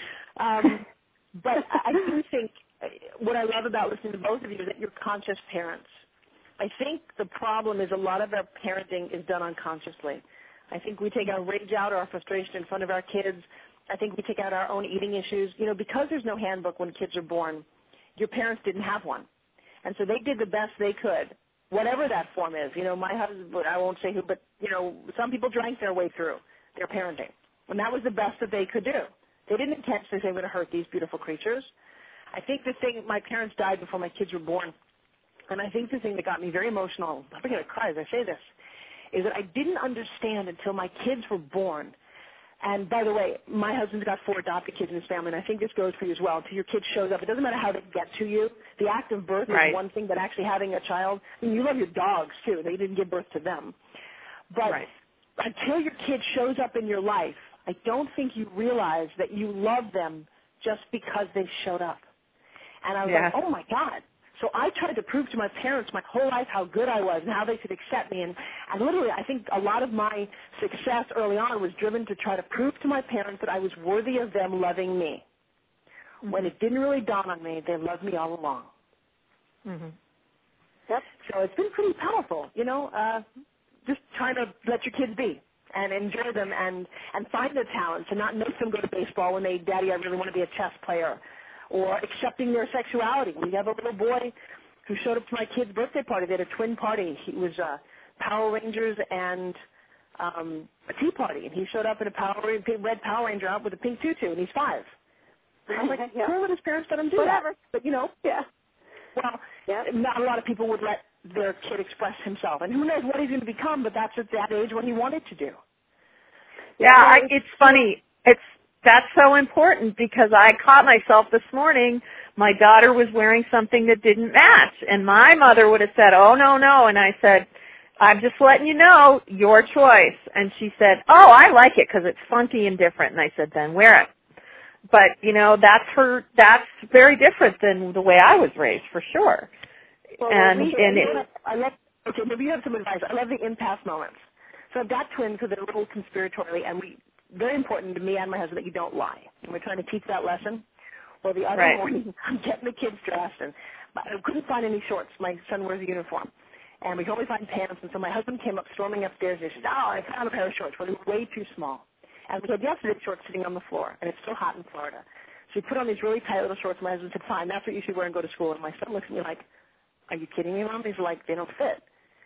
um, but I do think what I love about listening to both of you is that you're conscious parents. I think the problem is a lot of our parenting is done unconsciously. I think we take our rage out or our frustration in front of our kids. I think we take out our own eating issues. You know, because there's no handbook when kids are born, your parents didn't have one. And so they did the best they could, whatever that form is. You know, my husband, I won't say who, but, you know, some people drank their way through their parenting. And that was the best that they could do. They didn't intentionally say, I'm going to hurt these beautiful creatures. I think the thing, my parents died before my kids were born. And I think the thing that got me very emotional, I'm going to cry as I say this, is that I didn't understand until my kids were born. And by the way, my husband's got four adopted kids in his family, and I think this goes for you as well. Until your kid shows up, it doesn't matter how they get to you. The act of birth right. is one thing, but actually having a child, I mean, you love your dogs, too. They didn't give birth to them. But right. until your kid shows up in your life, I don't think you realize that you love them just because they showed up. And I was yeah. like, oh, my God. So I tried to prove to my parents my whole life how good I was and how they could accept me. And, and literally, I think a lot of my success early on was driven to try to prove to my parents that I was worthy of them loving me. Mm-hmm. When it didn't really dawn on me, they loved me all along. Mm-hmm. Yep. So it's been pretty powerful, you know, uh, just trying to let your kids be and enjoy them and, and find their talents and not make them go to baseball when they, Daddy, I really want to be a chess player. Or accepting their sexuality. We have a little boy who showed up to my kid's birthday party. They had a twin party. He was uh, Power Rangers and um, a tea party. And he showed up in a Power red Power Ranger out with a pink tutu, and he's five. And I was like, yeah. Cool that his parents let him do Whatever. that. But, you know, yeah. well, yeah. not a lot of people would let their kid express himself. And who knows what he's going to become, but that's at that age what he wanted to do. Yeah, I, it's funny. It's That's so important because I caught myself this morning. My daughter was wearing something that didn't match, and my mother would have said, oh, no, no. And I said, I'm just letting you know, your choice. And she said, oh, I like it because it's funky and different. And I said, then wear it. But, you know, that's her, that's very different than the way I was raised, for sure. Well, and we, and it, I love, okay, maybe you have some advice. I love the impasse moments. So I've got twins who they're a little conspiratorially, and we, very important to me and my husband that you don't lie. And we're trying to teach that lesson. Well, the other right. morning, I'm getting the kids dressed, and I couldn't find any shorts. My son wears a uniform. And we could only find pants, and so my husband came up storming upstairs, and he said, oh, I found a pair of shorts. Well, they were way too small. And we had yesterday's shorts sitting on the floor, and it's still hot in Florida. So we put on these really tight little shorts, and my husband said, fine, that's what you should wear and go to school. And my son looks at me like, are you kidding me, Mom? He's like, they don't fit.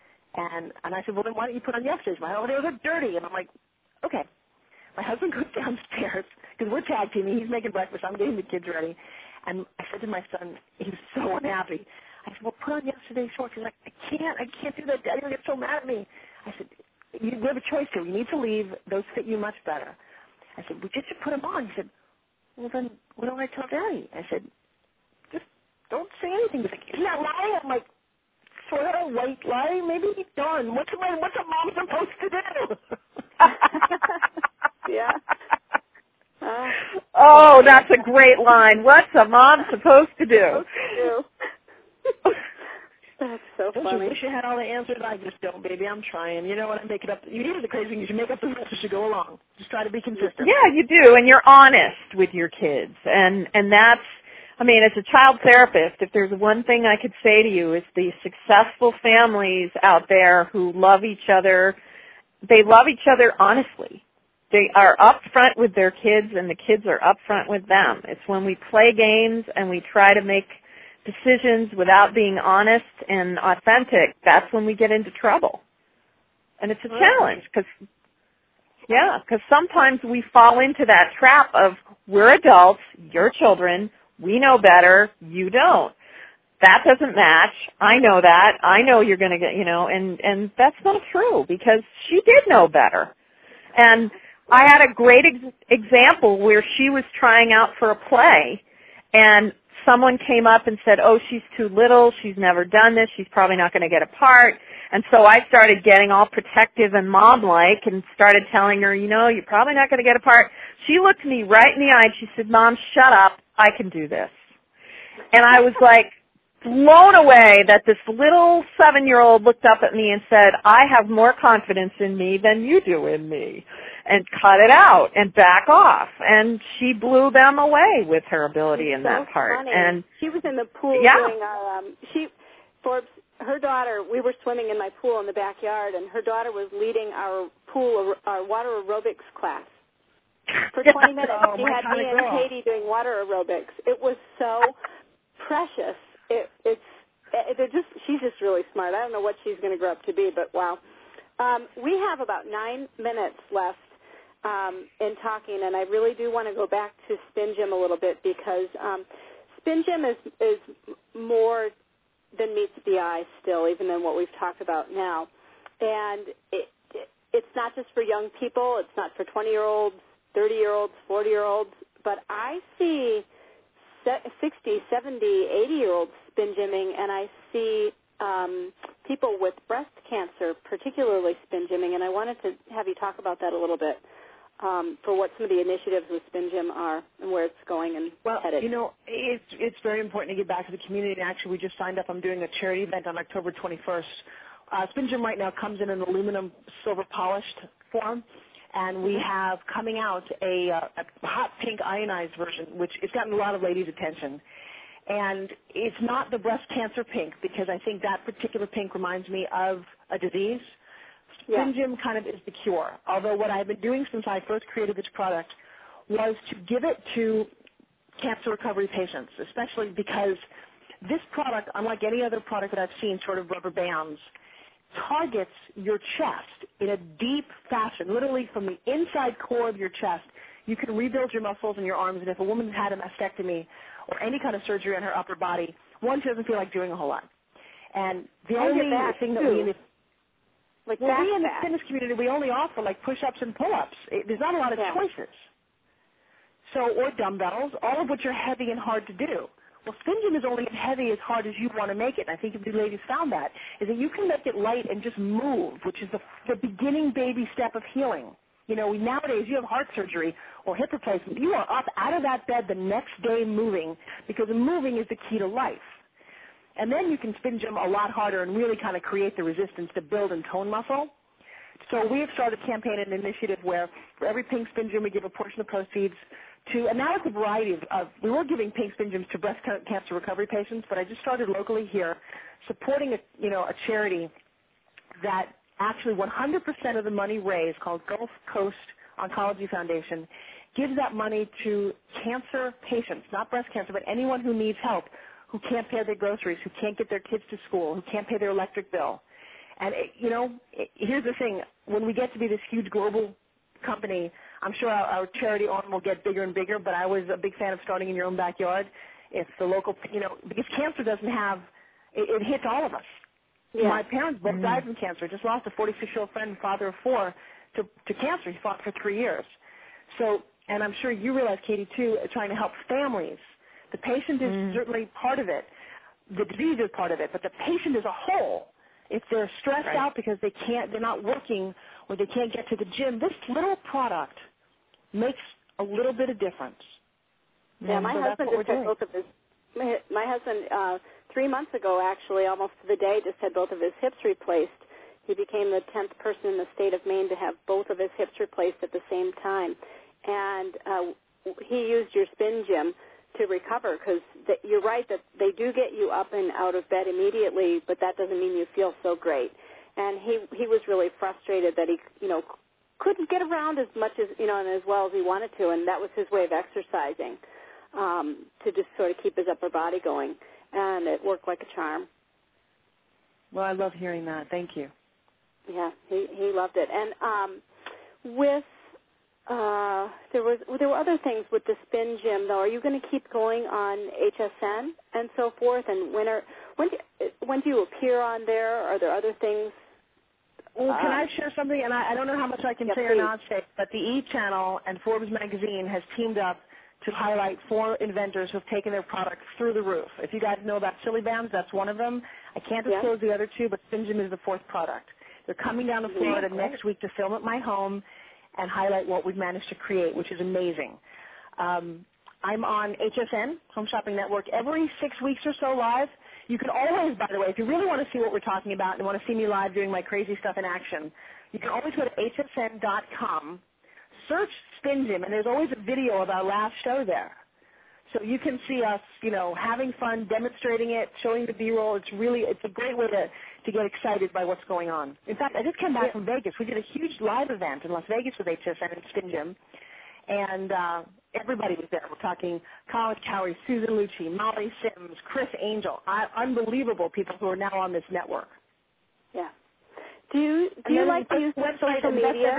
And and I said, well, then why don't you put on yesterday's? My, oh, they were dirty. And I'm like, okay. My husband goes downstairs because we're tag teaming. He's making breakfast. I'm getting the kids ready. And I said to my son, he was so unhappy. I said, well, put on yesterday's shorts. He's like, I can't. I can't do that. Daddy will get so mad at me. I said, you have a choice here. You need to leave. Those fit you much better. I said, well, just to put them on. He said, well, then what do I tell Daddy? I said, just don't say anything. He's like, isn't that lying? I'm like, sort of a white lie? Maybe darn. What's a, what's a mom supposed to do? Yeah. Uh, oh, that's a great line. What's a mom supposed to do? That's so don't funny. You wish you had all the answers? I just don't, baby. I'm trying. You know what? I make it up. You hear the crazy thing. You should make up the rules as you go along. Just try to be consistent. Yeah, you do, and you're honest with your kids, and and that's. I mean, as a child therapist, if there's one thing I could say to you, is the successful families out there who love each other, they love each other honestly. They are upfront with their kids, and the kids are upfront with them. It's when we play games and we try to make decisions without being honest and authentic, that's when we get into trouble. And it's a challenge because, yeah, because sometimes we fall into that trap of we're adults, you're children, we know better, you don't. That doesn't match. I know that. I know you're going to get, you know, and, and that's not true because she did know better. And I had a great ex- example where she was trying out for a play, and someone came up and said, oh, she's too little, she's never done this, she's probably not going to get a part. And so I started getting all protective and mom-like and started telling her, you know, you're probably not going to get a part. She looked me right in the eye and she said, Mom, shut up, I can do this. And I was like, blown away that this little seven-year-old looked up at me and said, I have more confidence in me than you do in me, and cut it out and back off. And she blew them away with her ability She's in so that part. Funny. And she was in the pool yeah. doing our, um, she, Forbes, her daughter, we were swimming in my pool in the backyard, and her daughter was leading our pool, our water aerobics class. For twenty minutes, oh, she my had kind me of and girl. Katie doing water aerobics. It was so precious. It, it's, it, they're just, she's just really smart. I don't know what she's going to grow up to be, but wow. Um, we have about nine minutes left um, in talking, and I really do want to go back to Spin Gym a little bit because um, Spin Gym is, is more than meets the eye still, even than what we've talked about now. And it, it, it's not just for young people. It's not for twenty-year-olds, thirty-year-olds, forty-year-olds. But I see sixty, seventy, eighty-year-olds spin gymming, and I see um, people with breast cancer particularly spin gymming, and I wanted to have you talk about that a little bit um, for what some of the initiatives with Spin Gym are and where it's going and well, headed. you know, it's, it's very important to get back to the community, and actually we just signed up. I'm doing a charity event on October twenty-first. Uh, Spin Gym right now comes in an aluminum silver polished form, and we have coming out a, uh, a hot pink ionized version, which has gotten a lot of ladies' attention. And it's not the breast cancer pink, because I think that particular pink reminds me of a disease. Spin Gym kind of is the cure, although what I've been doing since I first created this product was to give it to cancer recovery patients, especially because this product, unlike any other product that I've seen, sort of rubber bands, targets your chest in a deep fashion, literally from the inside core of your chest. You can rebuild your muscles in your arms, and if a woman's had a mastectomy or any kind of surgery on her upper body, one, she doesn't feel like doing a whole lot. And the I only that thing too. that we in the, like well, we in the back. fitness community, we only offer like push-ups and pull-ups. It, there's not a lot of Yeah. choices. So, or dumbbells, all of which are heavy and hard to do. Well, Spin Gym is only as heavy as hard as you want to make it, and I think if you ladies found that, is that you can make it light and just move, which is the, the beginning baby step of healing. You know, nowadays you have heart surgery or hip replacement. You are up out of that bed the next day moving, because moving is the key to life. And then you can Spin Gym a lot harder and really kind of create the resistance to build and tone muscle. So we have started a campaign and an initiative where for every pink Spin Gym we give a portion of proceeds to, and now it's a variety of, of, we were giving pink Spin Gyms to breast cancer recovery patients, but I just started locally here supporting a, you know, a charity that actually one hundred percent of the money raised, called Gulf Coast Oncology Foundation, gives that money to cancer patients, not breast cancer, but anyone who needs help, who can't pay their groceries, who can't get their kids to school, who can't pay their electric bill. And, it, you know, it, here's the thing. When we get to be this huge global company, I'm sure our, our charity arm will get bigger and bigger, but I was a big fan of starting in your own backyard. If the local, you know, because cancer doesn't have, it, it hits all of us. Yeah. My parents both Mm. died from cancer. Just lost a forty-six-year-old friend and father of four to, to cancer. He fought for three years. So, and I'm sure you realize, Katie, too, trying to help families. The patient is Mm. certainly part of it. The disease is part of it, but the patient as a whole, if they're stressed Right. out because they can't, they're not working or they can't get to the gym, this little product makes a little bit of difference. Yeah, And my so that's husband what we're just had doing. both of his. My, my husband uh, three months ago, actually, almost to the day, just had both of his hips replaced. He became the tenth person in the state of Maine to have both of his hips replaced at the same time, and uh, he used your Spin Gym to recover, because you're right that they do get you up and out of bed immediately, but that doesn't mean you feel so great. And he he was really frustrated that he you know couldn't get around as much as you know and as well as he wanted to, and that was his way of exercising um, to just sort of keep his upper body going, and it worked like a charm. Well, I love hearing that. Thank you. Yeah, he he loved it. And um, with Uh, there was there were other things with the Spin Gym, though. Are you going to keep going on H S N and so forth? And when are when do, when do you appear on there? Are there other things? Well, can Uh, I share something? And I, I don't know how much I can yeah, say please. or not say, but the E! Channel and Forbes magazine has teamed up to highlight four inventors who have taken their products through the roof. If you guys know about Silly Bands, that's one of them. I can't Yeah. disclose the other two, but Spin Gym is the fourth product. They're coming down to Florida Mm-hmm. next week to film at my home and highlight what we've managed to create, which is amazing. Um, I'm on H S N, Home Shopping Network, every six weeks or so live. You can always, by the way, if you really want to see what we're talking about and want to see me live doing my crazy stuff in action, you can always go to H S N dot com, search Spin Gym, and there's always a video of our last show there. So you can see us, you know, having fun, demonstrating it, showing the B-roll. It's really, it's a great way to, to get excited by what's going on. In fact, I just came back from Vegas. We did a huge live event in Las Vegas with H S N and Spin Gym, and uh, everybody was there. We're talking Colin Cowrie, Susan Lucci, Molly Sims, Chris Angel, I, unbelievable people who are now on this network. Yeah. Do you do you like to use social media?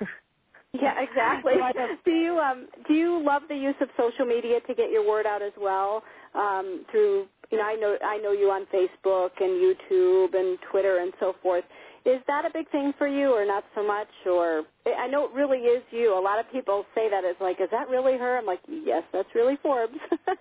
Yeah, exactly. do you um do you love the use of social media to get your word out as well? Um, through you know I know I know you on Facebook and YouTube and Twitter and so forth. Is that a big thing for you, or not so much? Or I know it really is you. A lot of people say that it's like, is that really her? I'm like, yes, that's really Forbes.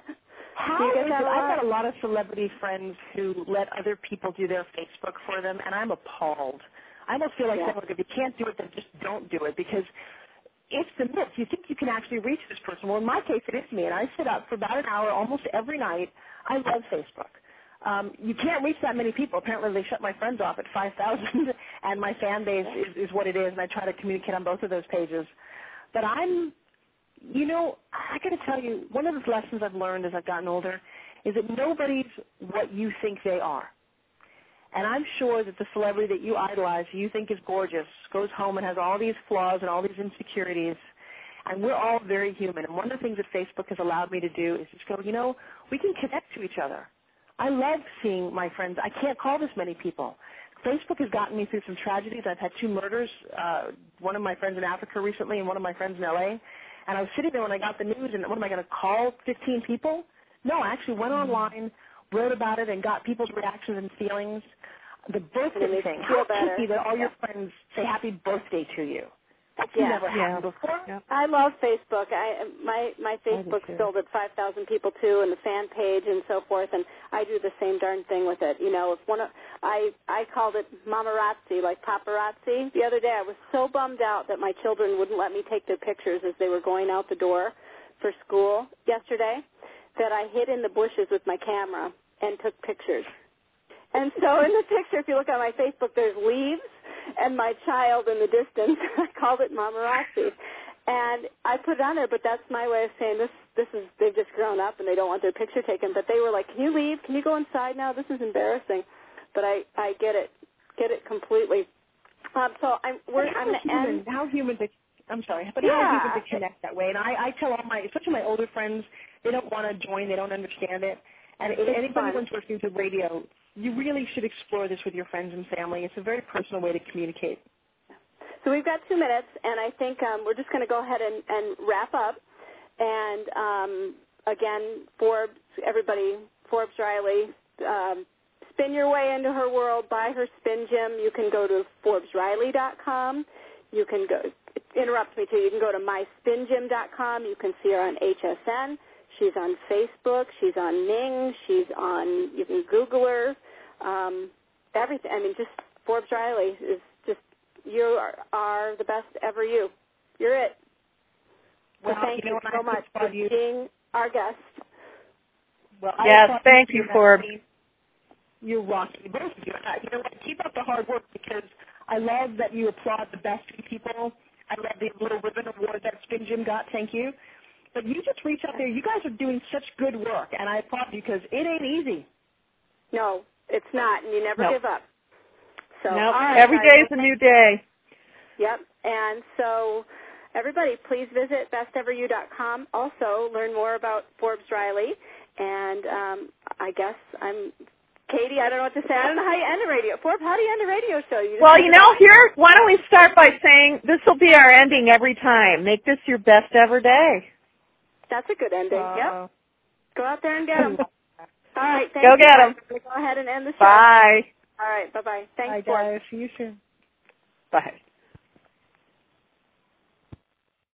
How do you get is that it? a lot? I've got a lot of celebrity friends who let other people do their Facebook for them, and I'm appalled. I almost feel like yeah. saying, look, if you can't do it, then just don't do it, because it's the myth. You think you can actually reach this person. Well, in my case, it is me, and I sit up for about an hour almost every night. I love Facebook. Um, you can't reach that many people. Apparently, they shut my friends off at five thousand, and my fan base is, is what it is, and I try to communicate on both of those pages. But I'm, you know, I got to tell you, one of the lessons I've learned as I've gotten older is that nobody's what you think they are. And I'm sure that the celebrity that you idolize, you think is gorgeous, goes home and has all these flaws and all these insecurities. And we're all very human. And one of the things that Facebook has allowed me to do is just go, you know, we can connect to each other. I love seeing my friends. I can't call this many people. Facebook has gotten me through some tragedies. I've had two murders, uh, one of my friends in Africa recently and one of my friends in L A. And I was sitting there when I got the news, and what am I going to call fifteen people? No, I actually went online, wrote about it, and got people's reactions and feelings. The birthday thing. How tricky that all your friends say happy birthday to you. That's yeah. never yeah. happened before. Yeah. I love Facebook. I my my Facebook's filled with five thousand people too, and the fan page and so forth. And I do the same darn thing with it. You know, if one of I I called it mamarazzi, like paparazzi. The other day, I was so bummed out that my children wouldn't let me take their pictures as they were going out the door for school yesterday, that I hid in the bushes with my camera and took pictures. And so in the picture, if you look on my Facebook, there's leaves and my child in the distance. I called it Mamarazzi. And I put it on there, but that's my way of saying this This is they've just grown up and they don't want their picture taken. But they were like, can you leave? Can you go inside now? This is embarrassing. But I, I get it, get it completely. Um, so I'm, we're, how I'm going to end. How human to, I'm sorry, but yeah. how human to connect that way? And I, I tell all my, especially my older friends, they don't want to join, they don't understand it. And if anybody who's listening to radio, you really should explore this with your friends and family. It's a very personal way to communicate. So we've got two minutes, and I think um, we're just going to go ahead and, and wrap up. And, um, again, Forbes, everybody, Forbes Riley, um, spin your way into her world, buy her Spin Gym. You can go to Forbes Riley dot com. You can go, it interrupts me too, you can go to my spin gym dot com. You can see her on H S N. She's on Facebook. She's on Ning. She's on, you can Google her. Um, everything. I mean, just Forbes Riley is just, you are, are the best ever you. You're it. So well, thank you, know, you so much for you. being our guest. Well, yes, thank you, Forbes. You're rocking, both of you. You know what? Keep up the hard work, because I love that you applaud the best people. I love the little ribbon award that Spin Gym got. Thank you. But you just reach out there. You guys are doing such good work, and I applaud you because it ain't easy. No, it's not, and you never nope. give up. So nope. all right, every guys, day is a new day. Yep, and so everybody, please visit best ever you dot com. Also, learn more about Forbes Riley, and um, I guess I'm Katie. I don't know what to say. I don't know how you end a radio. Forbes, how do you end a radio show? You well, you know, here, why don't we start by saying this will be our ending every time. Make this your best ever day. That's a good ending. Uh, yep. Go out there and get them. All right. Thank Go you. get them. Go ahead and end the show. Bye. All right. Bye-bye. Thanks, Bye, guys. See you soon. Bye.